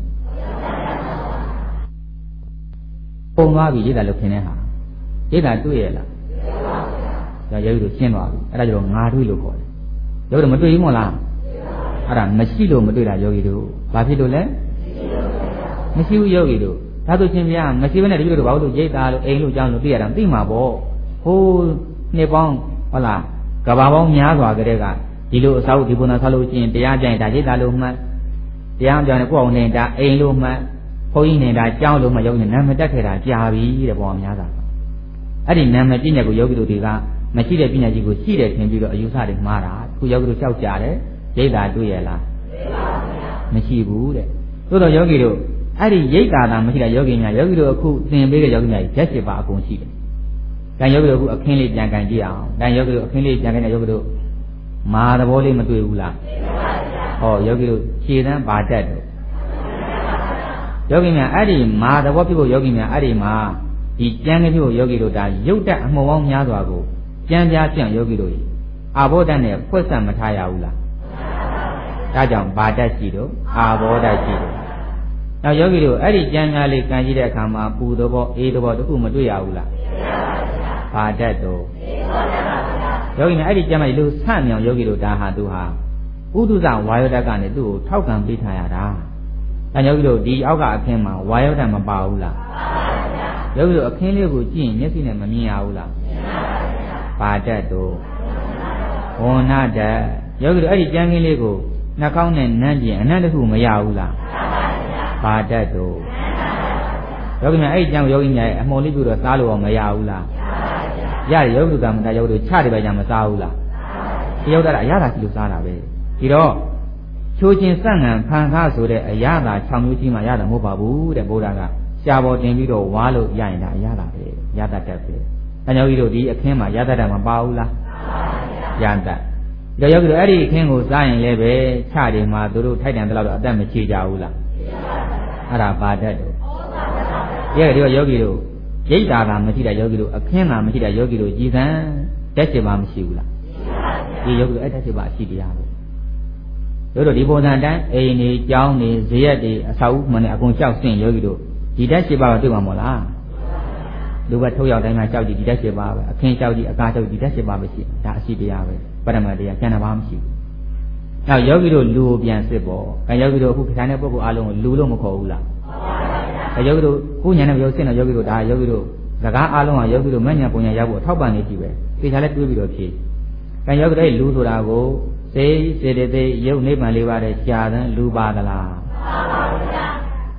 ပုံသွားပြီရိတ်တာလို့ခင်းတဲ့ဟာရိတ်တာတွေ့ရလားဒါယောဂီတို့ရှင်းသွားပြီအဲ့ဒါကျတော့ငါတွေ့လို့ခေါ်တယ်ယောဂီတို့မတွေ့ဘူးမို့လားအဲ့ဒါမရှိလို့မတွေ့တာယောဂီတို့ဘာဖြစ်လို့လဲမရှိဘူးယောဂီတို့ဒါဆိုချင်းဗျာမရှိဘဲနဲ့တပည့်တို့ဘာလို့ရိတ်တာလို့အိမ်လို့ကြောင်းလို့သိရတာသိမှာပေါ့ဟိုးနှစ်ပေါင်းဟုတ်လားကဘာပေါင်းများစွာကလေးကဒီလိုအစာအုပ်ဒီပုံသာဆောက်လို့ရှိရင်တရားကြိုင်ဒါရိတ်တာလို့မှတ်တရားပြောင်းနေကိုယ့်အောင်နေတာအိမ်လို့မှတ်ဘုန်းကြီးနေတာကြောင်းလို့မှယောဂီနာမတက်ခဲ့တာကြာပြီတဲ့ပေါ်များစွာအဲ့ဒီနာမပြည့်ညက်ကိုယောဂီတို့တွေကမရှိတဲ့ပြည့်ညက်ကြီးကိုရှိတယ်ထင်ပြီးတော့အယူဆတွေမှားတာခုယောဂီတို့လျှောက်ကြတယ်ရိတ်တာတွေ့ရလားမရှိဘူးတဲ့သို့တော့ယောဂီတို့အဲ့ဒီရိတ်တာတာမရှိတာယောဂီများယောဂီတို့အခုသင်ပေးတဲ့ယောဂီများရက်ရှိပါအကုန်ရှိတယ်။ဒါယောဂီတို့အခုအခင်းလေးပြန်ကန်ကြည့်အောင်။ဒါယောဂီတို့အခင်းလေးပြန်ကန်တဲ့ယောဂီတို့မာသဘောလေးမတွေ့ဘူးလား။ဟောယောဂီတို့ခြေတန်းပါတတ်တယ်။ယောဂီများအဲ့ဒီမာသဘောဖြစ်ဖို့ယောဂီများအဲ့ဒီမှာဒီကြံကဖြစ်ဖို့ယောဂီတို့ဒါရုပ်တက်အမှုံပေါင်းများစွာကိုကြံပြားပြန့်ယောဂီတို့အာဘောဓာတ်နဲ့ဖွက်ဆက်မထားရဘူးလား။ဒါကြောင့်ပါတတ်ရှိတော့အာဘောဓာတ်ရှိတယ်။နောက်ယောဂီတို့အဲ့ဒီကြံများလေးကန်ကြည့်တဲ့အခါမှာပူသဘောအေးသဘောတခုမတွေ့ရဘူးလား။ဘာတတ်တော့ယောဂီများအဲ့ဒီကြမ်းမိုက်လို့ဆန့်မြောင်ယောဂီတို့ဒါဟာသူဟာဥဒုဇဝါယောဓာတ်ကနေသူ့ကိုထောက်ခံပေးထားရတာအဲယောဂီတို့ဒီအောက်ကအခင်းမှာဝါယောဓာတ်မပါဘူးလားယောဂီတို့အခင်းလေးကိုကြည့်ရင်မျက်စိနဲ့မမြင်ရဘူးလားဘာတတ်တော့ဝဏ္ဏဓာတ်ယောဂီတို့အဲ့ဒီကြမ်းကင်းလေးကိုနှာခေါင်းနဲ့နမ်းကြည့်အနံ့တစ်ခုမရဘူးလားဘာတတ်တော့ယောဂီများအဲ့ဒီကြမ်းယောဂီများရဲ့အမှုန်လေးပြုတော့စားလို့မရဘူးလားရတယ်ယောဂီကမသားယောဂီတို့ချတယ်ပဲကြမစားဘူးလားဒီရောက်တာအရသာရှိလို့စားတာပဲဒီတော့ချိုးချင်းစန့်ငံဖန်ခါဆိုတဲ့အရသာ၆မျိုးကြီးမှရတာမဟုတ်ပါဘူးတဲ့ဘုရားကရှားပေါ်တင်ပြီးတော့ဝါလို့ရရင်ဒါအရသာပဲရတတ်တတ်ပဲအဲယောဂီတို့ဒီအခင်းမှာရတတ်တာမပါဘူးလားရတတ်ဒီယောဂီတို့အဲ့ဒီအခင်းကိုစားရင်လည်းပဲချတယ်မှာသူတို့ထိုက်တန်တဲ့လောက်တော့အသက်မချေကြဘူးလားအဲ့ဒါပါတတ်တော့ရဲ့ဒီယောဂီတို့ရိတ်တာကမရှိတာယောဂီတို့အခင်းတာမရှိတာယောဂီတို့ကြည်စံတက်ချင်ပါမရှိဘူးလားဒီယောဂီတို့အဲ့တက်ချင်ပါရှိတရားပဲတို့တို့ဒီပုံစံတိုင်းအိမ်နေကျောင်းနေဇရက်တွေအဆောက်အဦမှနဲ့အကုန်လျှောက်ဆင့်ယောဂီတို့ဒီတက်ချင်ပါတွေ့မှာမဟုတ်လားလူပဲထုတ်ရောက်တိုင်းမှာလျှောက်ကြည့်ဒီတက်ချင်ပါပဲအခင်းလျှောက်ကြည့်အကားလျှောက်ဒီတက်ချင်ပါပဲရှိဒါအရှိတရားပဲပရမတ်တရားကျန်တာဘာမှမရှိဘူးနောက်ယောဂီတို့လူကိုပြန်စစ်ပေါ့အဲယောဂီတို့အခုခဏနဲ့ပုဂ္ဂိုလ်အလုံးကိုလူလို့မခေါ်ဘူးလားအဲယောဂီတို့ကိုညာနဲ့ပြောစစ်တော့ယောဂီတို့ဒါယောဂီတို့စကားအလုံးကယောဂီတို့မညာပုံညာရဖို့ထောက်ပံ့နေကြည့်ပဲသိချာလဲတွေးပြီးတော့ဖြေအဲယောဂီတို့လူဆိုတာကိုစေစေတသိက်ရုပ်နိဗ္ဗာန်လေးပါတဲ့ရှားတဲ့လူပါသလားမှန်ပါဗျာ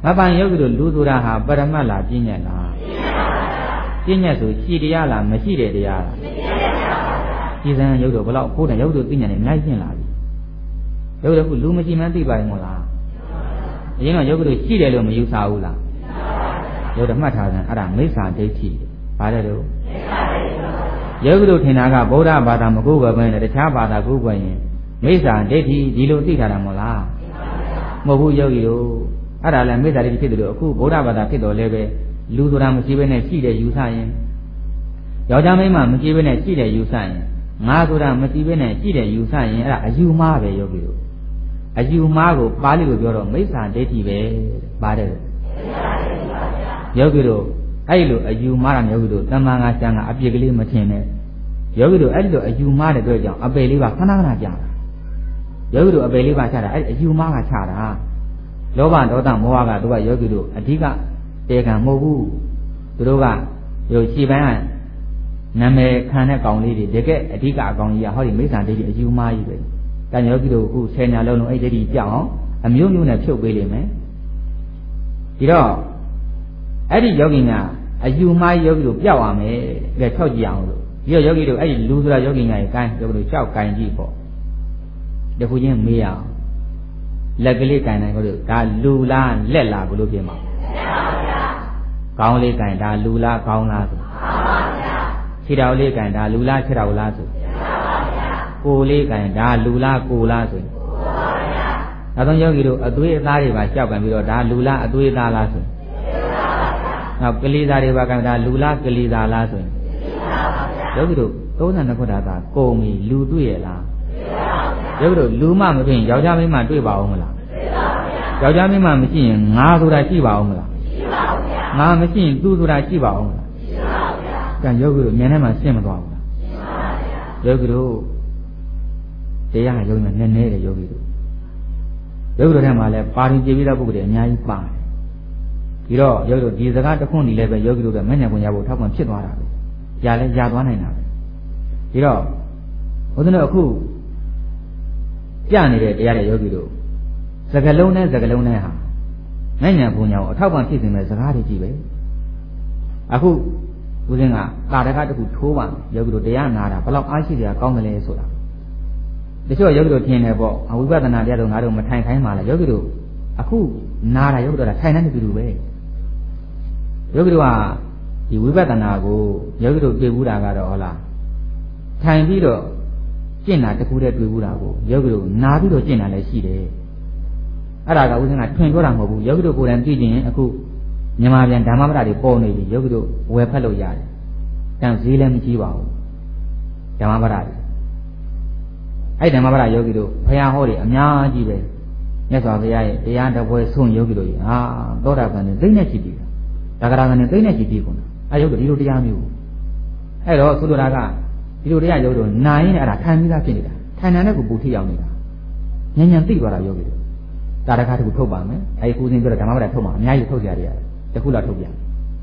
မပန်ယောဂီတို့လူဆိုတာဟာပရမတ်လားပြဉ္ညာလားပြဉ္ညာဆိုရှိတရားလားမရှိတဲ့တရားလားဒီစံယုတ်တို့ဘလောက်ခိုးတယ်ယုတ်တို့သိဉာဏ်နဲ့အများကြီးရှင်းလာပြီယုတ်တို့ကလူမရှိမှန်းသိပါရင်မို့လားအရင်ကယုတ်တို့ရှိတယ်လို့မယူဆဘူးလားယုတ်တို့မှတ်ထားတယ်အဲ့ဒါမိစ္ဆာဒိဋ္ဌိဘာလဲတော့ယုတ်တို့ထင်တာကဗုဒ္ဓဘာသာမကိုးကွယ်ဘဲနဲ့တခြားဘာသာကိုးကွယ်ရင်မိစ္ဆာဒိဋ္ဌိဒီလိုသိထားတာမို့လားမဟုတ်ဘူးယောဂီတို့အဲ့ဒါလည်းမိစ္ဆာဒိဋ္ဌိဖြစ်တယ်လို့အခုဗုဒ္ဓဘာသာဖြစ်တော်လဲပဲလူဆိုတာမရှိဘဲနဲ့ရှိတယ်ယူဆရင်ယောက်ျားမိန်းမမရှိဘဲနဲ့ရှိတယ်ယူဆရင်ငါဆိုတာမရှိဘဲနဲ့ရှိတယ်ယူဆရင်အဲ့ဒါအယူမှားပဲယောဂီတို့အယူမှားကိုပါဠိလိုပြောတော့မိစ္ဆာဒိဋ္ဌိပဲပါတယ်ယောဂီတို့အဲ့လိုအယူမှားတာယောဂီတို့တမန်ငါကျန်ကအပြစ်ကလေးမထင်နဲ့ယောဂီတို့အဲ့လိုအယူမှားတဲ့အတွက်ကြောင့်အပေလေးပါခဏခဏကြာတာယောဂီတို့အပေလေးပါချတာအဲ့အယူမှားကချတာလောဘဒေါသမောဟကတို့ကယောဂီတို့အဓိကတေကံမဟုတ်ဘူးသူတို့ကယောရှိပန်းကနာမည်ခံတဲ့ကောင်လေးတွေတကယ်အဓိကအကောင်ကြီးကဟောဒီမိစ္ဆာဒိဋ္ဌိအယူမှားကြီးပဲတန်ယောဂီတို့အခုဆယ်ညာလုံးလုံးအဲ့ဒိဋ္ဌိပြောင်းအောင်အမျိုးမျိုးနဲ့ဖြုတ်ပေးလိမ့်မယ်ဒီတော့အဲ့ဒီယောဂီကအယူမှားယောဂီတို့ပြောက်ရမယ်ကဲဖြောက်ကြည့်အောင်လို့ဒီတော့ယောဂီတို့အဲ့ဒီလူဆိုတာယောဂီညာရဲ့ကိုင်းယောဂီတို့ကြောက်ကိုင်းကြည့်ပေါ့တခုချင်းမေးအောင်လက်ကလေးကိုင်းနိုင်ကိုတို့ဒါလူလားလက်လားဘလို့ပြင်မှာကောင်းလေးကိုင်းဒါလူလားကောင်းလားဆိုခြေတော်လေးကိုင်းဒါလူလားခြေတော်လားဆိုကိုလေးကိုင်းဒါလူလားကိုလားဆိုနောက်ဆုံးယောဂီတို့အသွေးအသားတွေပါကြောက်ကန်ပြီးတော့ဒါလူလားအသွေးအသားလားဆိုနောက်ကလေးသားတွေပါကန်ဒါလူလားကလေးသားလားဆိုယောဂီတို့သုံးဆယ်နှစ်ခုတာကကုန်ပြီလူတွေ့ရလားယောဂီတို့လူမှမဖြစ်ရင်ယောက်ျားမင်းမှတွေ့ပါအောင်မလားယောက်ျားမင်းမှမရှိရင်ငါဆိုတာရှိပါအောင်မလားငါမရှိရင်သူဆိုတာရှိပါအောင်မလားကံယောဂီတို့ဉာဏ်ထဲမှာရှင်းမသွားဘူးလားယောဂီတို့တရားယုံနဲ့နည်းနည်းတယ်ယောဂီတို့ယောဂီတို့ထဲမှာလည်းပါရင်ကြည်ပြီးတဲ့ပုဂ္ဂိုလ်တွေအများကြီးပါတယ်ဒီတော့ယောဂီတို့ဒီစကားတစ်ခုနေလည်းပဲယောဂီတို့ကမဉ္ဇဉ်ပညာဖို့ထောက်ပံ့ဖြစ်သွားတာပဲကြာလဲကြာသွားနိုင်တာပဲဒီတော့ဘုရားတို့အခုပြနေတဲ့တရားတဲ့ယောဂီတို့စကလုံးနဲ့စကလုံးနဲ့ဟာမဉ္ဇဉ်ပညာကိုအထောက်ပံ့ဖြစ်စေမဲ့စကားတွေကြီးပဲအခုဦးဇင်းကကာရကတခုထိုးပါယောဂီတို့တရားနာတာဘယ်လောက်အားရှိကြကောင်းတယ်လဲဆိုတာတချို့ယောဂီတို့ထင်တယ်ပေါ့အဝိပဿနာတရားတို့ငါတို့မထိုင်ခိုင်းပါလားယောဂီတို့အခုနာတာယောဂီတို့ကထိုင်နေတဲ့တူတူပဲယောဂီတို့ကဒီဝိပဿနာကိုယောဂီတို့တွေ့ဘူးတာကတော့ဟုတ်လားထိုင်ပြီးတော့ကျင့်တာတခုတည်းတွေ့ဘူးတာကိုယောဂီတို့နာပြီးတော့ကျင့်တာလည်းရှိတယ်အဲ့ဒါကဦးဇင်းကထွင်ပြောတာမဟုတ်ဘူးယောဂီတို့ကိုယ်တိုင်သိကျင်ရင်အခုမြန်မာပြန်ဓမ္မပဒတွေပေါ်နေပြီယောဂီတို့ဝယ်ဖက်လို့ရတယ်တန်ဈေးလည်းမကြီးပါဘူးဓမ္မပဒတွေအဲ့ဓမ္မပဒယောဂီတို့ဘုရားဟောတယ်အများကြီးပဲမြတ်စွာဘုရားရဲ့တရားတော်ပွဲဆုံးယောဂီတို့ကြီးဟာသောတာပန်နဲ့သိနေရှိပြီဒါကရာနဲ့သိနေရှိပြီကုန်အဲ့ယောဂီဒီလိုတရားမျိုးအဲ့တော့ဆိုလိုတာကဒီလိုတရားယောဂီတို့နိုင်ရင်အဲ့ဒါထိုင်ပြီးသားဖြစ်နေတာထိုင်နေတဲ့ကိုပူထိရောက်နေတာဉာဏ်ဉာဏ်သိသွားတာယောဂီတို့တာရခါတခုထုတ်ပါမယ်အဲ့ဒီကိုစဉ်ပြောတဲ့ဓမ္မပဒထုတ်မှာအများကြီးထုတ်ကြရတယ်တခုလောက်ထုတ်ပြန်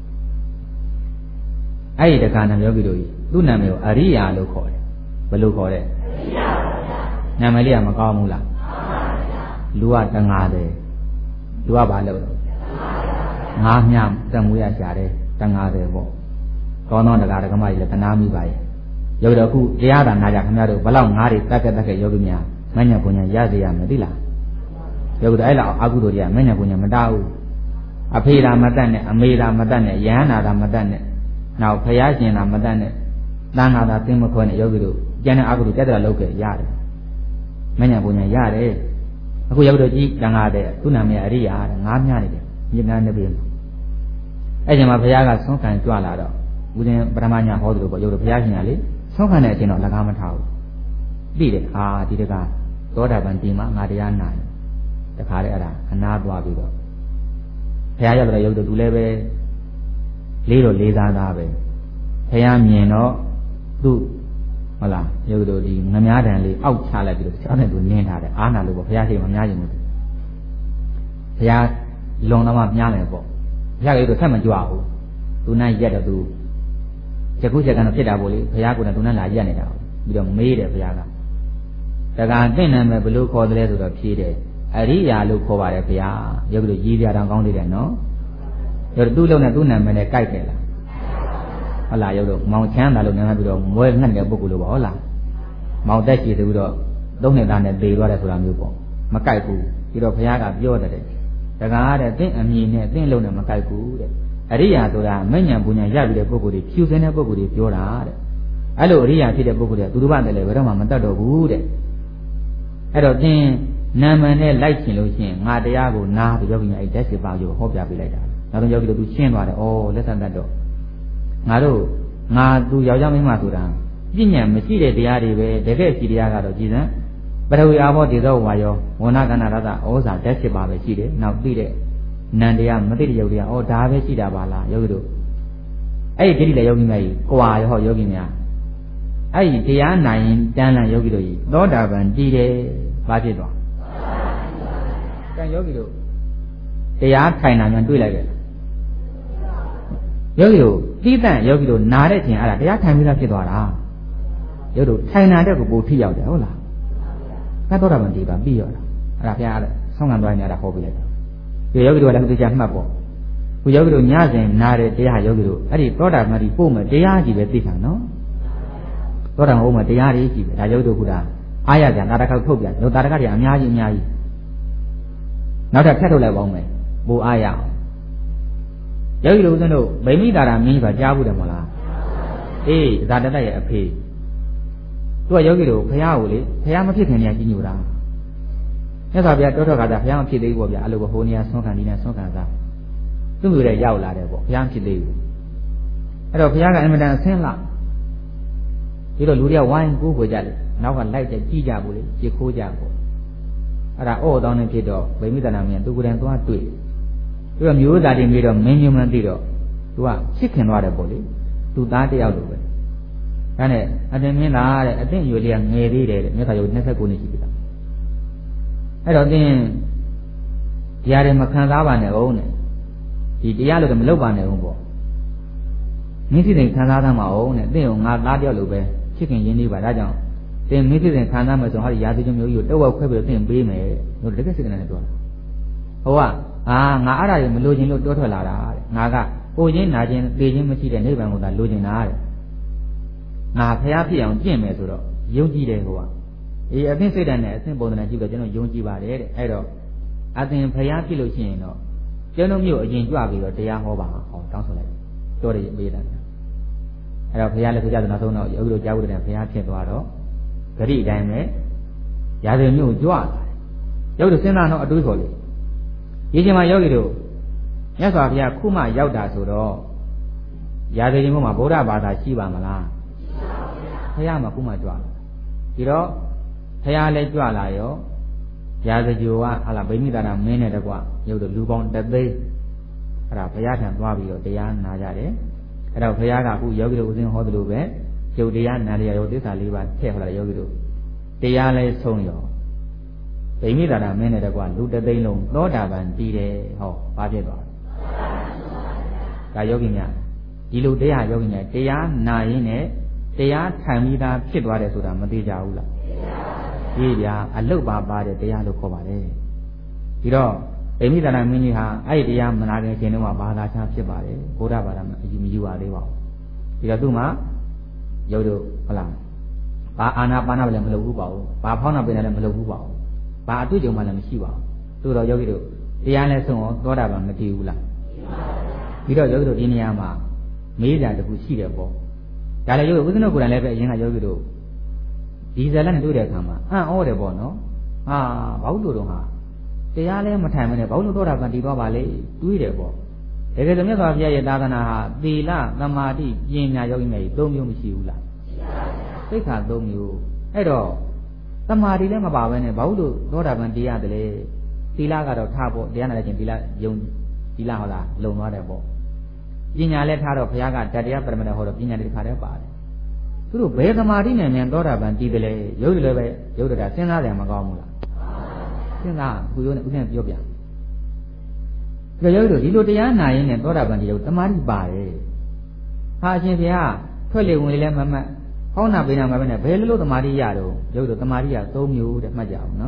အဲ့ဒီတခါနဲ့ယောဂီတို့ကြီးသူ့နာမည်ကိုအရိယာလို့ခေါ်တယ်ဘယ်လိုခေါ်လဲနာမည်လေးကမကောင်းဘူးလားလူကတငါတယ်လူကဘာလုပ်လဲငါးမြတန်မွေးရရှာတယ်တငါတယ်ပေါ့ကောင်းသောတရားဓမ္မကြီးလည်းတနာမိပါရဲ့ယောဂီတို့အခုတရားသာနာကြခင်ဗျားတို့ဘလောက်ငါးတွေတက်ကက်တက်ကက်ယောဂီများမဉ္ဇဉ်ပညာရစေရမယ်သိလားယောဂီတို့အဲ့လောက်အကုသိုလ်တွေကမဉ္ဇဉ်ပညာမတားဘူးအဖေရာမတတ်နဲ့အမေရာမတတ်နဲ့ယဟန္တာရာမတတ်နဲ့နောက်ဖယားရှင်ရာမတတ်နဲ့သံဃာသာသင်မခွဲနဲ့ယောဂီတို့ကျန်တဲ့အကုသိုလ်တက်တက်လောက်ခဲ့ရတယ်မဉ္ဇဉ်ပညာရတယ်အခုယောဂီတို့ကြီးတန်ခါတဲ့သူ့နာမည်အရိယာတဲ့ငါးမြနေတယ်မြင့်နာနေပြီအဲ့ဒီမှာဘုရားကဆုံးခံကြွလာတော့ဦးဇင်းပထမညာဟောသလိုပေါ့ယောဂီတို့ဘုရားရှင်ကလေဆုံးခံတဲ့အချိန်တော့လက်ကားမထားဘူးသိတယ်ဟာဒီတကသောတာပန်ဒီမှာငါတရားနာတယ်တခါလေအဲ့ဒါအနာသွားပြီးတော့ဘုရားရောက်တော့ယောဂီတို့သူလည်းပဲလေးတော့လေးစားသားပဲဘုရားမြင်တော့သူ့ဟုတ်လားယောဂီတို့ဒီငမြားတန်လေးအောက်ချလိုက်ပြီးတော့ကျောင်းနဲ့သူနင်းထားတယ်အားနာလို့ပေါ့ဘုရားရှိခိုးမများခြင်းဘူးဘုရားလွန်တော့မှများတယ်ပေါ့ဘုရားကလည်းဆက်မကြွဘူးသူနိုင်ရက်တော့သူချက်ခုချက်ကတော့ဖြစ်တာပေါ့လေဘုရားကလည်းသူနဲ့လာရက်နေတာပြီးတော့မေးတယ်ဘုရားကတက္ကသိုလ်နာမည်ဘယ်လိုခေါ်တယ်လဲဆိုတော့ဖြေတယ်အရိယာလို့ခေါ်ပါတယ်ဗျာယောဂီတို့ရည်ပြတောင်ကောင်းသေးတယ်နော်ယောဂီသူ့လုံးနဲ့သူ့နာမည်နဲ့ကြိုက်တယ်လားဟုတ်လားယောဂီတို့မောင်ချမ်းသာလို့နာမည်ပြီးတော့မွဲငှက်တဲ့ပုဂ္ဂိုလ်လို့ပေါ့ဟုတ်လားမောင်သက်ရှိဆိုပြီးတော့သုံးနှစ်သားနဲ့သေသွားတယ်ဆိုတာမျိုးပေါ့မကြိုက်ဘူးပြီးတော့ဘုရားကပြောတယ်တကားတဲ့သင်အမြင်နဲ့သင်လုံးနဲ့မကြိုက်ဘူးတဲ့အရိယာဆိုတာမဉ္ဇဉ်ပူညာရပြီးတဲ့ပုဂ္ဂိုလ်တွေဖြူစင်းတဲ့ပုဂ္ဂိုလ်တွေပြောတာတဲ့အဲ့လိုအရိယာဖြစ်တဲ့ပုဂ္ဂိုလ်တွေသူတို့ဘာတယ်လဲဘယ်တော့မှမတတ်တော့ဘူးတဲ့အဲ့တော့သင်နာမည်နဲ့လိုက်ရှင်လို့ရှိရင်ငါတရားကိုနားပြီးယောဂီများအဲ့ဓာတ်စီပါကိုဟောပြပေးလိုက်တာနောက်တော့ယောဂီတို့သူရှင်းသွားတယ်ဩလက်သတတ်တော့ငါတို့ငါသူယောက်ျားမင်းမဆိုတာပြဉ္ညာမရှိတဲ့တရားတွေပဲတကယ်ရှိတရားကတော့ကြည်စမ်းပထဝီအာဘောဒေသောဝါယောဝဏကန္နာရသဩဇာဓာတ်စီပါပဲရှိတယ်နောက်ပြီးတဲ့နန္တရားမသိတဲ့ယောဂီကဩဒါပဲရှိတာပါလားယောဂီတို့အဲ့ဒီဒိဋ္ဌိလေယောဂီများကြီးကွာရောဟောယောဂီများအဲ့ဒီတရားနိုင်ရင်တန်းလန့်ယောဂီတို့ကြီးသောတာပန်တည်တယ်ဘာဖြစ်သွားကံယောဂီတို့တရားထိုင်တာများတွေ့လိုက်တယ်ယောဂီတို့သီးသန့်ယောဂီတို့နားတဲ့ချိန်အဲ့ဒါတရားထိုင်ပြီးသားဖြစ်သွားတာယောဂီတို့ထိုင်နာတဲ့ကိုပိုထိရောက်တယ်ဟုတ်လားကတ်သောတာပန်တည်ပါပြီးရောလားအဲ့ဒါဘုရားဆောင်းခံသွားနေတာဟောပြလိုက်တယ်ဒီယောဂီတို့ကလည်းသူချာမှတ်ပေါ့ခုယောဂီတို့ညစဉ်နားတဲ့တရားယောဂီတို့အဲ့ဒီသောတာပန်တည်ပို့မယ်တရားကြီးပဲသိတာနော်သောတာပန်ဟုတ်မယ်တရားကြီးကြီးပဲဒါယောဂီတို့ခုဒါအားရကြတာတခါထုတ်ပြတို့တာတခါတွေအများကြီးအများကြီးနောက်ထပ်ဖြတ်ထုတ်လိုက်ပါဦးမယ်ပိုအားရအောင်ယောဂီတို့ဦးဇင်းတို့ဗိမိတာရာမင်းကြီးကကြားဘူးတယ်မဟုတ်လားအေးဇာတတရဲ့အဖေသူကယောဂီတို့ဘုရားကိုလေဘုရားမဖြစ်ခင်တည်းကကြီးညိုတာမြတ်စွာဘုရားတောတော်ကသာဘုရားမဖြစ်သေးဘူးပေါ့ဗျာအဲ့လိုပဲဟိုနေရာဆွမ်းခံဒီနေရာဆွမ်းခံသာသူ့မျိုးတွေရောက်လာတယ်ပေါ့ဘုရားမဖြစ်သေးဘူးအဲ့တော့ဘုရားကအင်မတန်အဆင်းလာဒီတော့လူတွေကဝိုင်းကိုးကိုကြတယ်နောက်ကလိုက်ကြကြည့်ကြဘူးလေကြည့်ခိုးကြပေါ့အဲ့ဒါအော့တောင်းနေဖြစ်တော့ဗိမိတနာမင်းသူကိုယ်တိုင်သွားတွေ့သူကမျိုးသားတွေပြီးတော့မင်းမျိုးမသိတော့သူကချစ်ခင်သွားတယ်ပေါ့လေသူသားတယောက်လိုပဲဒါနဲ့အတင်မင်းလားတဲ့အတင်ယူလေးကငယ်သေးတယ်တဲ့မြတ်စွာဘုရားနှစ်ခုနှစ်ရှိပြီလားအဲ့တော့သင်တရားတွေမခံစားပါနဲ့ဦးနဲ့ဒီတရားလို့တော့မလုပ်ပါနဲ့ဦးပေါ့မိသိတဲ့ခံစားသမ်းပါဦးနဲ့သင်ကငါသားတယောက်လိုပဲချစ်ခင်ရင်းနှီးပါဒါကြောင့်သင်မိသိတဲ့ခံစားမှဆိုဟောဒီရာဇဝမျိုးကြီးကိုတဝက်ခွဲပြီးတော့သင်ပေးမယ်လို့တကယ်စိတ်ကနဲ့ပြောတာဟိုကအာငါအဲ့ဒါတွေမလိုချင်လို့တောထွက်လာတာတဲ့ငါကကိုချင်းနာချင်းသိချင်းမရှိတဲ့နိဗ္ဗာန်ကိုသာလိုချင်တာတဲ့ငါဖျားဖြစ်အောင်ကျင့်မယ်ဆိုတော့ယုံကြည်တယ်ဟိုကအေးအသိစိတ်ဓာတ်နဲ့အသိပုံသဏ္ဍာန်ကြည့်တော့ကျွန်တော်ယုံကြည်ပါတယ်တဲ့အဲ့တော့အသင်ဖျားဖြစ်လို့ရှိရင်တော့ကျွန်တော်မျိုးအရင်ကြွပြီးတော့တရားဟောပါဟောတောင်းဆိုလိုက်တော်တယ်ပေးတာအဲ့တော့ဖျားလည်းဆိုကြတယ်နောက်ဆုံးတော့ယောဂီတို့ကြားဖို့တဲ့ဖျားဖြစ်သွားတော့ဂရိအတိုင်းပဲရာဇဝမျိုးကြွလာတယ်ယောဂီတို့စဉ်းစားတော့အတွေးခေါ်လေဒီချိန်မှာယောဂီတို့မြတ်စွာဘုရားခုမှရောက်တာဆိုတော့ရာဇဝမျိုးမှာဗုဒ္ဓဘာသာရှိပါမလားဘုရားမှာခုမှကြွလာဒီတော့ဘုရားလည်းကြွလာရောရာဇဂိုကဟာလာဗိမိတာနာမင်းနဲ့တကွရုပ်တို့လူပေါင်းတသိန်းအဲ့ဒါဘုရားထံသွားပြီးတော့တရားနာကြတယ်အဲ့တော့ဘုရားကအခုယောဂီတို့ဦးဇင်းဟောသလိုပဲရုပ်တရားနာတရားရောသစ္စာလေးပါးထည့်ဟောလာယောဂီတို့တရားလဲဆုံးရောဗိမိတာနာမင်းနဲ့တကွလူတသိန်းလုံးသောတာပန်တည်တယ်ဟောဘာဖြစ်သွားလဲဒါယောဂီများဒီလိုတရားယောဂီများတရားနာရင်းနဲ့တရားထိုင်ပြီးသားဖြစ်သွားတယ်ဆိုတာမသိကြဘူးလားဒီဗျာအလုတ်ပါပါတဲ့တရားလို့ခေါ်ပါတယ်ဒီတော့ဗိမိတာနာမင်းကြီးဟာအဲ့ဒီတရားမနာခင်ရှင်တော့ဘာသာချဖြစ်ပါတယ်ဘုရားဘာသာမအယူမယူပါသေးပါဘူးဒီတော့သူ့မှာရုပ်တို့ဟုတ်လားဘာအာနာပါနာလည်းမလုပ်ဘူးပါဘူးဘာဖောင်းနာပင်လည်းမလုပ်ဘူးပါဘူးဘာအတွေ့အကြုံမှလည်းမရှိပါဘူးသို့တော့ယောဂီတို့တရားနဲ့ဆုံးအောင်သောတာပန်မတည်ဘူးလားပြီးတော့ယောဂီတို့ဒီနေရာမှာမေးတာတခုရှိတယ်ပေါ့ဒါလည်းယောဂီဥစ္စနကိုယ်တိုင်လည်းပဲအရင်ကယောဂီတို့ဒီဇာတ်နဲ့တွေ့တဲ့အခါမှာအံ့ဩတယ်ပေါ့နော်ဟာဘာလို့တို့ဟာတရားလည်းမထိုင်မနဲ့ဘာလို့သောတာပန်တည်သွားပါလဲတွေးတယ်ပေါ့တကယ်လို့မြတ်စွာဘုရားရဲ့သာသနာဟာသီလသမာဓိပညာယောဂီများကြီးသုံးမျိုးမရှိဘူးလားသိက္ခာသုံးမျိုးအဲ့တော့သမာဓိလည်းမပါဘဲနဲ့ဘာလို့သောတာပန်တည်ရတယ်လဲသီလကတော့ထားဖို့တရားနာတဲ့ချင်းသီလယုံသီလဟောလားလုံသွားတယ်ပေါ့ပညာလည်းထားတော့ဘုရားကဓာတရားပရမတ္ထဟောတော့ပညာတွေတစ်ခါတည်းပါတယ်သူတို့ဘယ်သမာဓိနဲ့မြန်သောတာပန်တည်တယ်လဲရုပ်လည်းပဲရုပ်တတာစဉ်းစားတယ်မကောင်းဘူးလားစဉ်းစားခုရုံးနဲ့ဦးနဲ့ပြောပြကြရုပ်တို့ဒီလိုတရားနာရင်းနဲ့သောတာပန်တည်ရုပ်သမာဓိပါတယ်ဟာအရှင်ဘုရားထွက်လေဝင်လေလည်းမမှတ်ဟောင်းနာပေးနာမှာပဲနဲ့ဘယ်လိုလိုသမာဓိရတော့ရုပ်တို့သမာဓိရသုံးမျိုးတဲ့မှတ်ကြအောင်နော်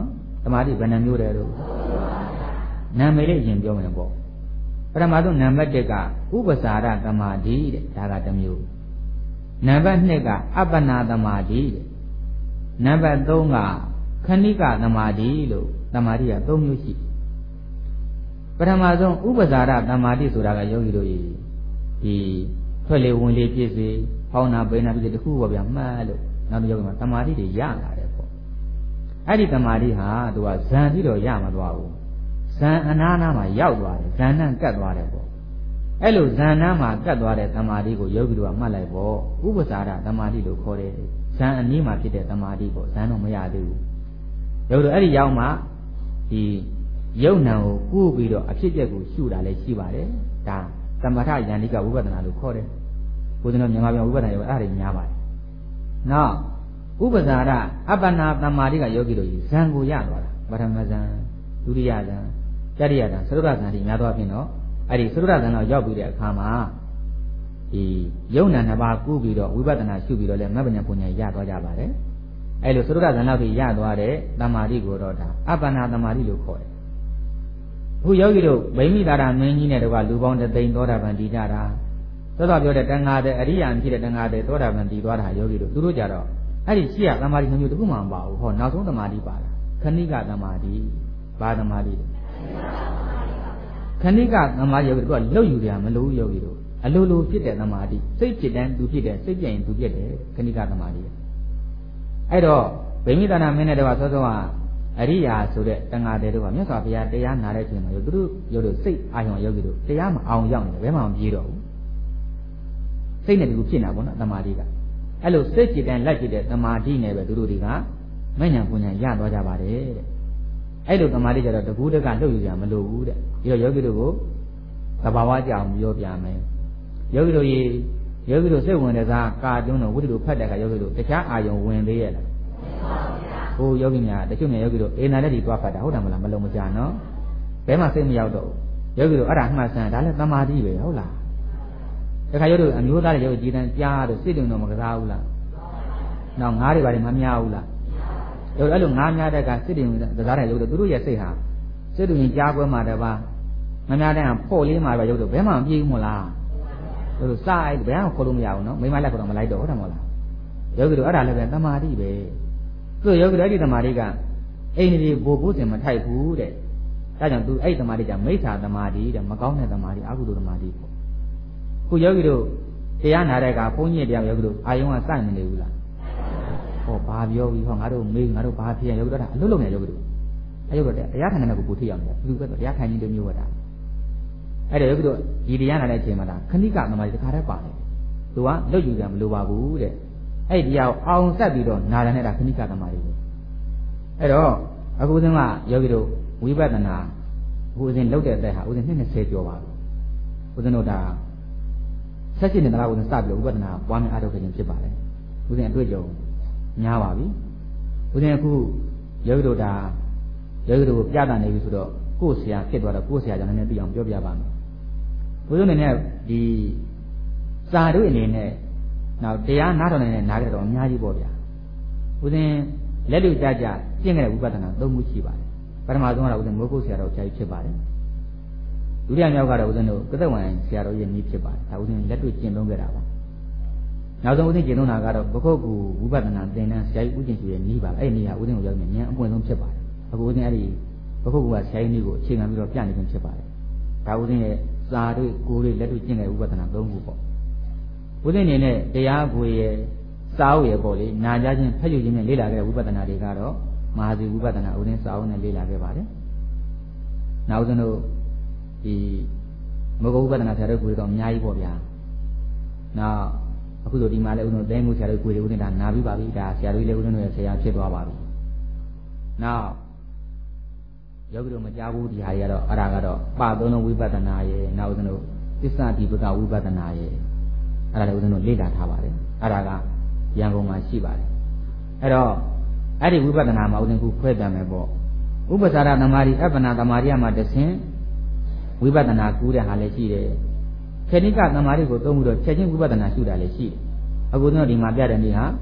သမာဓိဘယ်နှမျိုးလဲတော့နာမည်လေးရင်ပြောမယ်ပေါ့ပထမဆုံးနံပါတ်တစ်ကဥပစာရသမာဓိတဲ့ဒါကတစ်မျိုးနံပါတ်နှစ်ကအပ္ပနာသမာဓိတဲ့နံပါတ်သုံးကခဏိကသမာဓိလို့သမာဓိကသုံးမျိုးရှိပထမဆုံးဥပစာရသမာဓိဆိုတာကယောဂီတို့ဒီထွက်လေဝင်လေပြည့်စေဖောင်းနာပိနာပြည့်တခုပေါ့ဗျာမှတ်လို့နောက်တစ်ယောက်မှာသမာဓိတွေရလာတယ်ပေါ့အဲ့ဒီသမာဓိဟာသူကဇန်ပြီးတော့ရမသွားဘူးဇန်အနာနာမှာရောက်သွားတယ်ဇန်နဲ့ကတ်သွားတယ်ပေါ့အဲ့လိုဇန်နာမှာကတ်သွားတဲ့သမာဓိကိုယောဂီတို့ကမှတ်လိုက်ပေါ့ဥပစာရသမာဓိလို့ခေါ်တယ်ဇန်အနည်းမှာဖြစ်တဲ့သမာဓိပေါ့ဇန်တော့မရသေးဘူးယောဂီတို့အဲ့ဒီရောက်မှဒီယုံနံကိုကူးပြီးတော့အဖြစ်အပျက်ကိုရှုတာလည်းရှိပါတယ်ဒါသမထယန္တိကဝိပဿနာလို့ခေါ်တယ်ကိုယ်ကျွန်တော်မြန်မာပြည်ဝိပဿနာရောအဲ့ဒါတွေများပါတယ်နောက်ဥပစာရအပ္ပနာသမာဓိကယောဂီတို့ဇန်ကိုရသွားတာပထမဇန်ဒုတိယဇန်တတိယဇန်သရုပ်ဇန်တွေများသွားပြင်တော့အဲ့ဒီသရုပ်ဇန်တော့ရောက်ပြီးတဲ့အခါမှာဒီယုံနံနှစ်ပါးကူးပြီးတော့ဝိပဿနာရှုပြီးတော့လည်းမဘ္ဗဉ္ဇဉ်ပညာရသွားကြပါတယ်အဲ့လိုသရုပ်ဇန်လောက်တွေရသွားတဲ့သမာဓိကိုတော့ဒါအပ္ပနာသမာဓိလို့ခေါ်တယ်အခုယောဂီတို့ဗိမိတာရမင်းကြီးနဲ့တကွာလူပေါင်းတသိန်းသောတာပန်တည်ကြတာသောတာပြောတဲ့တန်ဃာတဲ့အရိယာဖြစ်တဲ့တန်ဃာတဲ့သောတာပန်တည်သွားတာယောဂီတို့သူတို့ကြတော့အဲ့ဒီရှိရသမာဓိမျိုးတစ်ခုမှမပါဘူးဟောနောက်ဆုံးသမာဓိပါတာခဏိကသမာဓိဘာသမာဓိလဲခဏိကသမာဓိယောဂီတို့ကလှုပ်ယူကြမလို့ယောဂီတို့အလိုလိုဖြစ်တဲ့သမာဓိစိတ်จิตတန်းသူဖြစ်တဲ့စိတ်ပြရင်သူဖြစ်တယ်ခဏိကသမာဓိအဲ့တော့ဗိမိတာရမင်းနဲ့တကွာစောစောကအရိယာဆိုတဲ့တန်ဃာတွေတို့ကမြတ်စွာဘုရားတရားနာတဲ့အချိန်မှာသူတို့ယောဂီတို့စိတ်အာရုံယောဂီတို့တရားမအောင်ရောက်နေတယ်ဘယ်မှမပြေတော့ဘူးစိတ်နဲ့တူဖြစ်နေတာပေါ့နော်သမာဓိကအဲ့လိုစိတ်จิตတန်းလက်จิตတဲ့သမာဓိနဲ့ပဲသူတို့တွေကမဉ္ဇဉ်ပူညာရသွားကြပါတယ်တဲ့အဲ့လိုသမာဓိကြတော့တကူးတကလှုပ်ယူကြမလို့ဘူးတဲ့ပြီးတော့ယောဂီတို့ကိုသဘာဝကြောင်ပြောပြမယ်ယောဂီတို့ရေယောဂီတို့စိတ်ဝင်တဲ့စားကာတွန်းတော့ဝိတ္တုဖတ်တဲ့ကယောဂီတို့တခြားအာယုံဝင်သေးရဲ့လားဟိုယောဂီများတချို့များယောဂီတို့အေနာလက်တွေတွားဖတ်တာဟုတ်တယ်မလားမလုံးမကြနော်ဘယ်မှစိတ်မရောက်တော့ဘူးယောဂီတို့အဲ့ဒါမှတ်စမ်းဒါလည်းသမာဓိပဲဟုတ်လားတခါယောဂီတို့အမျိုးသားတွေယောဂီကြည်တန်းကြားတော့စိတ်တုံတော့မကစားဘူးလားနောက်ငါးတွေဘာတွေမများဘူးလားယောဂီအဲ့လိုငါးများတဲ့ကစိတ်တုံကစားတဲ့ယောဂီတို့သူတို့ရဲ့စိတ်ဟာစိတ်တုံရင်ကြားပွဲမှာတပါမများတဲ့ဖို့လေးမှာပဲယောဂီတို့ဘယ်မှမပြေဘူးမို့လားယောဂီတို့စားအဲ့ဘယ်မှခေါ်လို့မရဘူးနော်မိမလက်ကတော့မလိုက်တော့ဟုတ်တယ်မို့လားယောဂီတို့အဲ့ဒါလည်းပဲသမာဓိပဲသူယောဂီတို့အဲ့ဒီသမာဓိကအိန္ဒြေဘိုလ်ဘိုးစင်မထိုက်ဘူးတဲ့ဒါကြောင့်သူအဲ့ဒီသမာဓိကမိစ္ဆာသမာဓိတဲ့မကောင်းတဲ့သမာဓိအကုသိုလ်သမာဓိပေါ့ခုယောဂီတို့တရားနာတဲ့အခါဘုန်းကြီးတရားယောဂီတို့အာယုံကစိုက်မနေဘူးလားဟောဘာပြောပြီးဟောငါတို့မေးငါတို့ဘာဖြစ်ရယောဂီတို့ဒါအလွတ်လုံးနေယောဂီတို့အဲ့ယောဂီတို့တရားထိုင်တဲ့ကိုပူထိအောင်တယ်သူကတော့တရားထိုင်ခြင်းတစ်မျိုးပဲဒါအဲ့ဒါယောဂီတို့ဒီတရားနာတဲ့အချိန်မှာဒါခဏိကသမာဓိတစ်ခါတည်းပါတယ်သူကလွတ်ယူကြမလိုပါဘူးတဲ့အဲ့ဒီတရားအောင်ဆက်ပြီးတော့နာရတဲ့ဒါခဏိကသမာဓိပဲအဲ့တော့အခုဦးဇင်းကယောဂီတို့ဝိပဿနာအခုဦးဇင်းလုပ်တဲ့အသက်ဟာဦးဇင်းနှစ်နှစ်ဆယ်ကျော်ပါပြီဦးဇင်းတို့ဒါဆက်ရှိနေတာကဦးဇင်းစပြီးတော့ဝိပဿနာပွားများအားထုတ်ခြင်းဖြစ်ပါတယ်ဦးဇင်းအတွေ့အကြုံများပါပြီဦးဇင်းအခုယောဂီတို့ဒါယောဂီတို့ပြတာနေပြီဆိုတော့ကိုယ့်ဆရာဖြစ်သွားတော့ကိုယ့်ဆရာကြောင့်လည်းသိအောင်ပြောပြပါမယ်ဦးဇင်းအနေနဲ့ဒီစာတို့အနေနဲ့နောက်တရားနားတော်နေတဲ့နားကြတော့အများကြီးပေါ့ဗျာဦးဇင်းလက်တွေ့ကြကြကျင့်ခဲ့တဲ့ဝိပဿနာသုံးခုရှိပါတယ်ပထမဆုံးကတော့ဦးဇင်းမိုးကုတ်ဆရာတော်ဆရာကြီးဖြစ်ပါတယ်ဒုတိယမြောက်ကတော့ဦးဇင်းတို့ကသက်ဝင်ဆရာတော်ရဲ့နည်းဖြစ်ပါတယ်ဒါဦးဇင်းလက်တွေ့ကျင့်သုံးခဲ့တာပါနောက်ဆုံးဦးဇင်းကျင့်သုံးတာကတော့ဘခုတ်ကူဝိပဿနာသင်တန်းဆရာကြီးဦးကျင့်သူရဲ့နည်းပါအဲ့ဒီနည်းကဦးဇင်းကိုရောက်နေဉာဏ်အပွင့်ဆုံးဖြစ်ပါတယ်အခုဦးဇင်းအဲ့ဒီဘခုတ်ကူကဆရာကြီးနည်းကိုအခြေခံပြီးတော့ပြနေခြင်းဖြစ်ပါတယ်ဒါဦးဇင်းရဲ့စာတို့ကိုယ်တွေလက်တွေ့ကျင့်ခဲ့ဝိပဿနာသုံးခုပေါ့ဦးဇင်းအနေနဲ့တရားကိုရဲ့စာအုပ်ရဲ့ပေါ့လေနာကြားခြင်းဖတ်ယူခြင်းနဲ့လေ့လာခဲ့တဲ့ဝိပဿနာတွေကတော့မဟာစီဝိပဿနာဦးဇင်းစာအုပ်နဲ့လေ့လာခဲ့ပါတယ်နောက်ဦးဇင်းတို့ဒီမဂ္ဂဝိပဿနာဆရာတို့ကိုယ်တော့အများကြီးပေါ့ဗျာနောက်အခုဆိုဒီမှာလည်းဦးဇင်းတို့တဲငုဆရာတို့ကိုယ်တွေဦးဇင်းဒါနာပြီးပါပြီဒါဆရာတို့လည်းဦးဇင်းတို့ရဲ့ဆရာဖြစ်သွားပါပြီနောက်ယောဂီတို့မကြားဘူးဒီဟာတွေကတော့အဲ့ဒါကတော့ပသုံးလုံးဝိပဿနာရဲ့နောက်ဦးဇင်းတို့သစ္စာဒီပကဝိပဿနာရဲ့အဲ့ဒါလည်းဦးဇင်းတို့လေ့လာထားပါတယ်အဲ့ဒါကရန်ကုန်မှာရှိပါတယ်အဲ့တော့အဲ့ဒီဝိပဿနာမှာဦးဇင်းကခွဲပြန်မယ်ပေါ့ဥပ္ပစာရသမာဓိအပ္ပနာသမာဓိမှာတဆင်ဝိပဿနာကူးတဲ့ဟာလည်းရှိတယ်ခေနိကသမာဓိကိုသုံးပြီးတော့ချက်ချင်းဝိပဿနာရှုတာလည်းရှိတယ်အခုကျွန်တော်ဒီမှာပြတဲ့နေ့ဟာ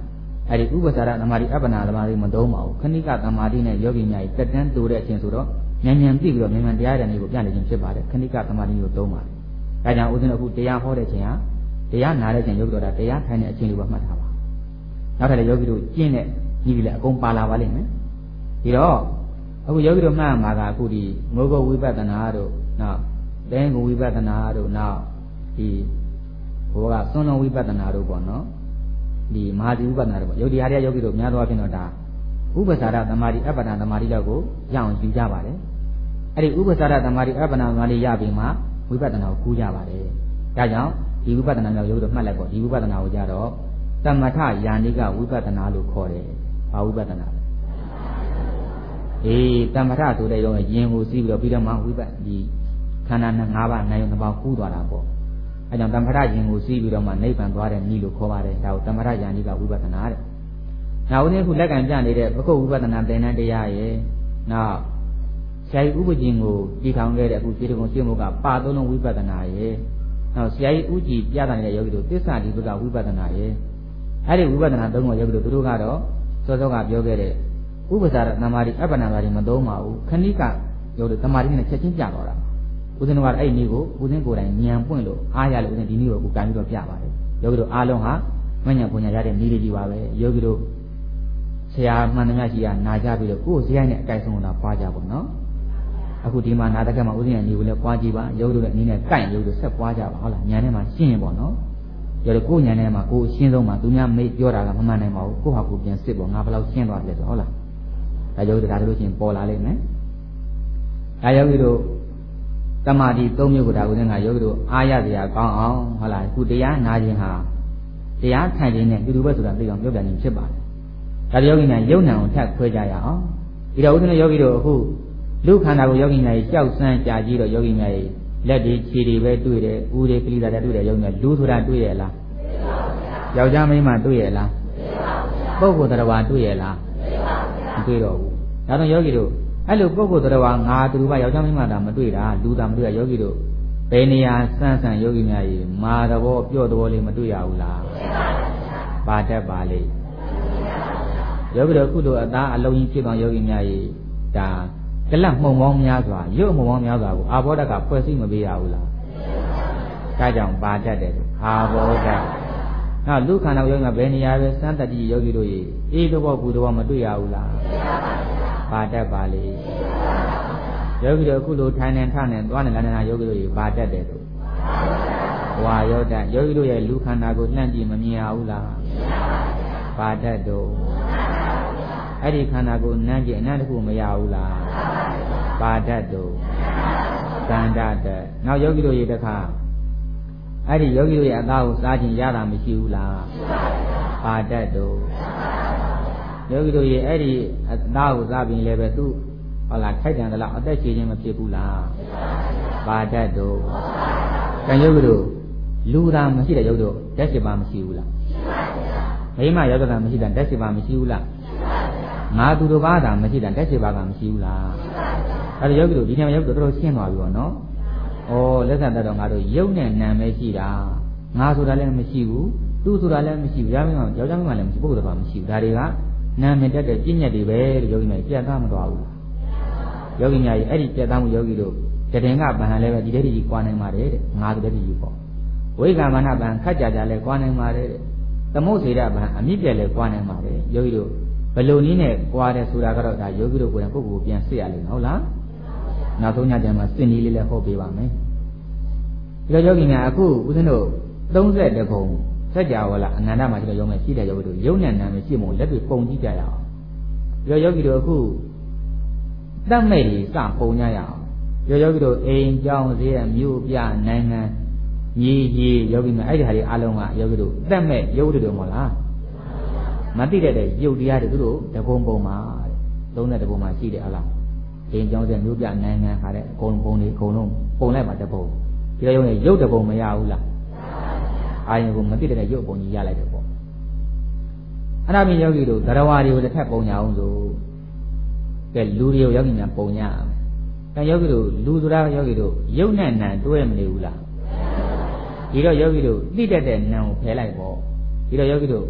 အဲ့ဒီဥပ္ပစာရသမာဓိအပ္ပနာသမာဓိမသုံးပါဘူးခဏိကသမာဓိနဲ့ယောဂီများတက်တန်းတူတဲ့အချင်းဆိုတော့ဉာဏ်ဉာဏ်သိပြီးတော့ဉာဏ်ဉာဏ်တရားတဲ့နည်းကိုပြနေခြင်းဖြစ်ပါတယ်ခဏိကသမာဓိကိုသုံးပါတယ်ဒါကြောင့်ဦးဇင်းတို့အခုတရားဟောတဲ့ချိန်ဟာတရားနာတဲ့ချိန်ယောဂီတို့ဒါတရားထိုင်တဲ့အချင်းလေးပဲမှတ်ထားပါနောက်ထပ်လည်းယောဂီတို့ကျင့်တဲ့ညီကြီးလည်းအကုန်ပါလာပါလိမ့်မယ်ဒီတော့အခုယောဂီတို့မှတ်မှာကအခုဒီငုတ်ကုတ်ဝိပဿနာတို့နောက်တဲငုဝိပဿနာတို့နောက်ဒီဘောကသွန်လုံးဝိပဿနာတို့ပေါ့နော်ဒီမဟာသီဝိပဿနာတို့ပေါ့ယုတ်တရားတရားယောဂီတို့များသောအားဖြင့်တော့ဒါဥပ္ပစာရသမာဓိအပ္ပနာသမာဓိလောက်ကိုရအောင်ယူကြပါတယ်အဲ့ဒီဥပ္ပစာရသမာဓိအပ္ပနာသမာဓိရပြီးမှဝိပဿနာကိုကူးကြပါတယ်ဒါကြောင့်ဒီဝိပဿနာမျိုးယောဂီတို့မှတ်လိုက်ပေါ့ဒီဝိပဿနာကိုကြတော့သမထယာနိကဝိပဿနာလို့ခေါ်တယ်ဘာဝိပဿနာလဲအေးသမထဆိုတဲ့ရောရင်ကိုစီးပြီးတော့ပြီးတော့မှဝိပဿဒီခန္ဓာနဲ့၅ပါးနာယုံတစ်ပါးကူးသွားတာပေါ့အဲကြောင့်သမထရင်ကိုစီးပြီးတော့မှနိဗ္ဗာန်သွားတဲ့နည်းလို့ခေါ်ပါတယ်ဒါကိုသမထယာနိကဝိပဿနာတဲ့နောက်ဦးနေ့ခုလက်ကံပြနေတဲ့ပကုတ်ဝိပဿနာသင်္นานတရားရဲ့နောက်ဆရာကြီးဥပ္ပကျင်ကိုတည်ထောင်ခဲ့တဲ့အခုခြေတကုံရှင်းမှုကပါသုံးလုံးဝိပဿနာရဲ့နောက်ဆရာကြီးဥကြည်ပြတာနေတဲ့ယောဂီတို့သစ္စာဒီဘုကဝိပဿနာရဲ့အဲ့ဒီဝိပဿနာသုံးခုယောဂီတို့သူတို့ကတော့စောစောကပြောခဲ့တဲ့ဥပ္ပစာရသမာဓိအပ္ပနာသမာဓိမသုံးပါဘူးခဏိကယောဂီတို့သမာဓိနဲ့ချက်ချင်းပြသွားတာဦးဇင်းတို့ကအဲ့ဒီနည်းကိုဦးဇင်းကိုယ်တိုင်ဉာဏ်ပွင့်လို့အားရလို့ဦးဇင်းဒီနည်းကိုကိုကန်ပြီးတော့ပြပါတယ်ယောဂီတို့အားလုံးဟာမဉဏ်ပညာရတဲ့နည်းလေးကြီးပါပဲယောဂီတို့ဆရာမှန်သမျှရှိရနာကြပြီးတော့ကိုယ်ဇေယျနဲ့အကြိုက်ဆုံးလာပွားကြပါတော့အခုဒီမှာနာတကမှာဦးဇင်းရဲ့နည်းကိုလည်းပွားကြည့်ပါယောဂီတို့ရဲ့နည်းနဲ့ကိုက်ယောဂီတို့ဆက်ပွားကြပါဟုတ်လားဉာဏ်ထဲမှာရှင်းရင်ပေါ့နော်ယောဂီတို့ကိုယ်ဉာဏ်ထဲမှာကိုယ်ရှင်းဆုံးမှာသူများမေ့ပြောတာကမမှန်နိုင်ပါဘူးကိုယ့်ဟာကိုယ်ပြန်စစ်ပေါ့ငါဘယ်လောက်ရှင်းသွားတယ်ဆိုဟုတ်လားဒါယောဂီတို့ဒါဆိုလို့ရှိရင်ပေါ်လာလိမ့်မယ်ဒါယောဂီတို့တမာတိသုံးမျိုးကိုဒါဦးဇင်းကယောဂီတို့အားရစရာကောင်းအောင်ဟုတ်လားခုတရားနာခြင်းဟာတရားထိုင်ခြင်းနဲ့တူတူပဲဆိုတာသိအောင်ပြောပြနေဖြစ်ပါတယ်ဒါယောဂီများယုံနာကိုထပ်ခွဲကြရအောင်ဒီတော့ဦးဇင်းတို့ယောဂီတို့အခုလူခန္ဓာကိုယောဂီများကြီးကြောက်စမ်းကြာကြီးတော့ယောဂီများကြီးလက်တွေခြေတွေပဲတွေ့တယ်ဦးတွေကလိတာတွေတွေ့တယ်ယောဂီများလူဆိုတာတွေ့ရလားယောက်ျားမိန်းမတွေ့ရလားပုဂ္ဂိုလ်တရားဝါတွေ့ရလားမတွေ့တော့ဘူးဒါတော့ယောဂီတို့အဲ့လိုပုဂ္ဂိုလ်တရားဝါငါသူတို့ကယောက်ျားမိန်းမတာမတွေ့တာလူတာမတွေ့ရယောဂီတို့ဘယ်နေရာစမ်းစမ်းယောဂီများကြီးမာသဘောပြော့သဘောလေးမတွေ့ရဘူးလားပါတတ်ပါလေယောဂီတို့ခုလိုအသားအလုံးကြီးဖြစ်သွားယောဂီများကြီးဒါကလတ်မှုံပေါင်းများစွာရုပ်မှုံပေါင်းများစွာကိုအာဘောဓကဖွဲ့စည်းမပေးရဘူးလားဒါကြောင့်ပါတတ်တယ်အာဘောဓနောက်လူခန္ဓာယောဂီကဘယ်နေရာပဲစမ်းတတ်ကြည့်ယောဂီတို့ကြီးအေးတော့ဘူးတော့မတွေ့ရဘူးလားပါတတ်ပါလေယောဂီတို့အခုလိုထိုင်နေထနေသွားနေလာနေတာယောဂီတို့ကြီးပါတတ်တယ်သူဝါယောတယောဂီတို့ရဲ့လူခန္ဓာကိုလှမ်းကြည့်မမြင်ရဘူးလားပါတတ်တော့အဲ့ဒီခန္ဓာကိုနမ်းကြည့်အနန္တခုမရဘူးလားပါတတ်တော့သန္တတနောက်ယောဂီတို့ရဲ့တခါအဲ့ဒီယောဂီတို့ရဲ့အသားကိုစားခြင်းရတာမရှိဘူးလားပါတတ်တော့ယောဂီတို့ရဲ့အဲ့ဒီအသားကိုစားပြီးလည်းပဲသူဟုတ်လားထိုက်တန်သလားအသက်ရှင်ခြင်းမဖြစ်ဘူးလားပါတတ်တော့ကံယောဂီတို့လူသားမရှိတဲ့ယောဂီတို့တက်ရှိပါမရှိဘူးလားမိမယောဂတာမရှိတာတက်ရှိပါမရှိဘူးလားငါသူတို့ဘာသာမရှိတာတက်ရှိပါကမရှိဘူးလားအဲ့ဒါယောဂီတို့ဒီနေ့ယောဂီတို့တော်တော်ရှင်းသွားပြီပေါ့နော်ဩလက်ဆက်တတ်တော့ငါတို့ယုတ်နဲ့နာမဲရှိတာငါဆိုတာလည်းမရှိဘူးသူဆိုတာလည်းမရှိဘူးယောဂီမယောက်ျားမလည်းမရှိပုဂ္ဂိုလ်တော်မရှိဘူးဒါတွေကနာမည်တက်တဲ့ပြည့်ညက်တွေပဲလို့ယောဂီများပြတ်သားမသွားဘူးယောဂီများကြီးအဲ့ဒီပြတ်သားမှုယောဂီတို့တည်ငါဗဟန်လည်းပဲဒီတည်းကြီးကွာနိုင်ပါတယ်တဲ့ငါတို့တည်းကြီးပေါ့ဝိကမနဗဟန်ခက်ကြကြလည်းကွာနိုင်ပါတယ်တဲ့သမုတ်စေရဗဟန်အမြင့်ပြက်လည်းကွာနိုင်ပါတယ်ယောဂီတို့ဘယ်လိုနည်းနဲ့ကွာတယ်ဆိုတာကတော့ဒါယောဂီတို့ကိုယ်တိုင်ပုဂ္ဂိုလ်ပြန်စစ်ရလိမ့်မယ်ဟုတ်လားနောက်ဆုံးညကျမှစစ်နည်းလေးလည်းဟောပေးပါမယ်ဒီလိုယောဂီများအခုဦးဇင်းတို့သုံးဆယ်တခုစัจ java လားအနန္တမှာရှိတဲ့ယောဂီရှိတဲ့ယောဂီတို့ယုံနဲ့နာမရှိမို့လက်တွေပုံကြည့်ကြရအောင်ဒီလိုယောဂီတို့အခုတတ်မဲ့ကြီးစပုံကြရအောင်ယောယောဂီတို့အိမ်ကြောင်းဈေးမြို့ပြနိုင်ငံမြေကြီးယောဂီများအဲ့ဒီဟာတွေအားလုံးကယောဂီတို့တတ်မဲ့ယုတ်တွေမဟုတ်လားမသိတဲ့တဲ့ယုတ်တရားတွေသူတို့တပုံပုံမှာသုံးတဲ့တပုံမှာရှိတယ်ဟုတ်လားအိမ်ကြောင်းဈေးမြို့ပြနိုင်ငံဟာတဲ့အကုန်ပုံတွေအကုန်လုံးပုံလိုက်ပါတပုံဒီလိုရုံနဲ့ယုတ်တပုံမရဘူးလားအာယုံကိုမသိတဲ့ရုပ်ပုံကြီးရလိုက်တယ်ပေါ့အဲ့ဒါမြင်ယောဂီတို့သရဝါတွေကိုတစ်ထပ်ပုံညာအောင်ဆိုကဲလူတွေကိုယောဂီများပုံညာအောင်အဲယောဂီတို့လူဆိုတာယောဂီတို့ရုပ်နဲ့နာတွဲမနေဘူးလားဒီတော့ယောဂီတို့သိတတ်တဲ့နာကိုဖယ်လိုက်ပေါ့ဒီတော့ယောဂီတို့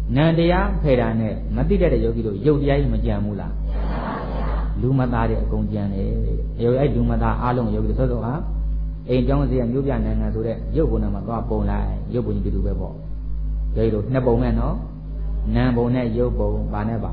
Nandia Perane, Matida Yogi, Yodia Majamulla. Lumata de Conjane, Yo Dumata Along Yogi Sotoha, A Jones and Yubian and Azure, Yobuna Magola, Yobun to do Bebo. They do Nebomano, Nambone Yobo, Baneba.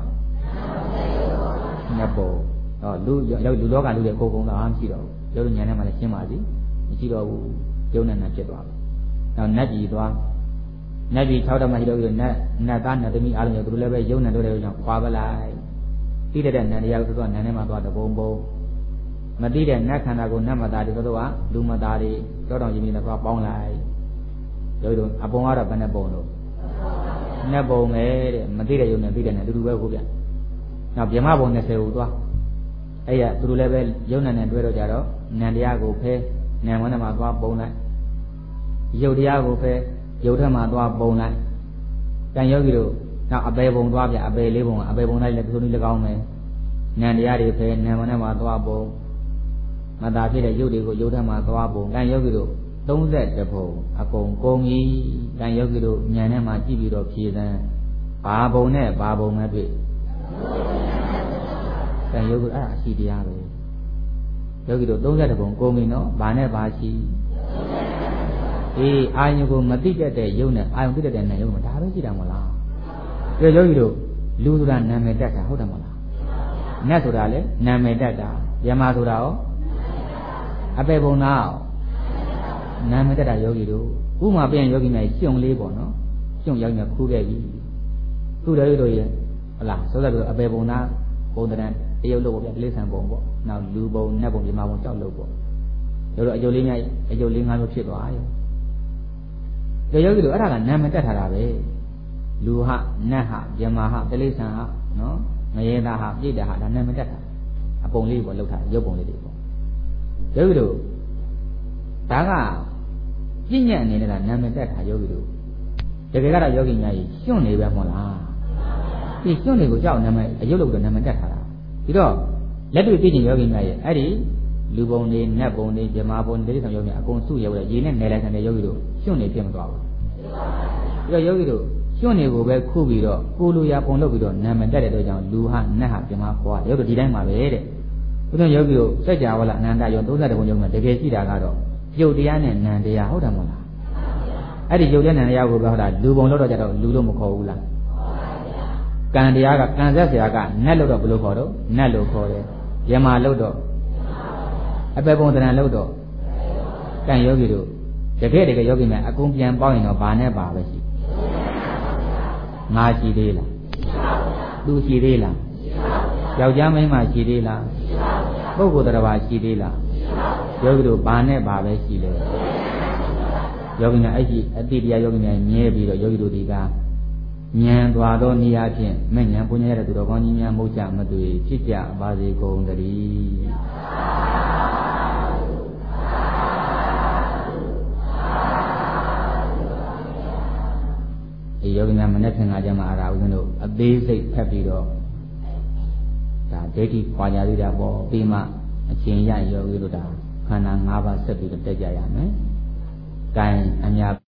Nebo, or Ludoga do the Coco Amchido, Yodan Malachimadi, Chido, Jonan Nacheba. Now Naji Dwa Naji Tauta Mahido, Nathan, the me Alan Yoguleva, Yona Dore, Quabalai. Peter and Yago and Nanema the Bombo. Madrid and Nakanago Namadari Godoa, Dumadari, Godon Jimmy the Rock Bonlai. Yodo, Abonara Banabono. Nabo made Madrid, you never and Duba. Now Yamabo Neseuda. Aya, through level, Yonan and Duero Jaro, Nandiago Pe, Namanama Bonai. Yodiago Pe, Yodama Bonai. Can Yogido. Now a babon dwabia, a bay libon, a babona like the Gaume, Nandiari pay, Namanama Dwabo, Madaki, Yudigo, Yodama Dwabo, Gan Yogido, don't let the po, a con Gongi, Gan Yogido, Yanama Gibido, Kiza, Babone, Babo Mabi. Gan Yogido, ah, C D R. Yogido, don't let the bon Gongi, no, Bane Bashi. Eh, I go Matika, the unit, I did it and I own Tabaji. Yo yo Lura Namedaka, Hodamala. Naturale, Namedaka, Yamadurao. Abebo now. Namedaka Yogido. Uma being Yogi may young labor, no? Young young Kubevi. Who do you do? Alas, so that Abebo now, older than a low of listen bombo. Now Lubo, Nebo, Yamawa Lobo. Yolina, a Yolina Chip. The Yogi do Ara Namedaka. Luha, Naha, Yamaha, Delisaha, no, Mayeda, Jida, and Namadata. Upon leave or look at your bony people. Yogido Taga, Jinya and Namadata, Yogido. The Gagara Yogi, Shuni Ramola. He Shuni goes out, a yellow Namadata. You know, let me be Yogi, Eddie, Luboni, Naboni, Jamabon, Delisa Yogi, a consul, Yin and Nelas and the Yogido, Shuni came about. Yogido. Shuni go back Kubido, Kuluya Ponobido, Namadado, Luha, Naha, Jama, Yoga Didama, Udan Yogi, Sajawa, Nanda, Yoda, the Gesi Dagado, Jodian and Nandia Hodamola. I did Jodian and Yago Gada, Lubon Loda, Ludomocola. Candiaga, Kanzasiaga, Nalo Blucodo, Nalo Core, Yama Lodo, Ababon and Lodo. Can Yogi do? The Gedica Yogi man, a Kumpian boy of Bane Babashi. Ma Chidela, Du Chidela, Yaujama Chidela, Bogo the Rava Chidela, Yogido Bane Babe Chile, Yogina Aji, Adidia Yogina, Nebi, Yogido Diga, Nyan Guado Niakin, Menya Punera to the Gonia Mocha Madu, Chicha, Bazi Gondari. Yogina Manatan Ajama Aravano, a basic capital. The Deti Pajada Bo, Pima, a Chinya Yoguda, Kana Nava Sepi the Tejayame, Kain and Yap.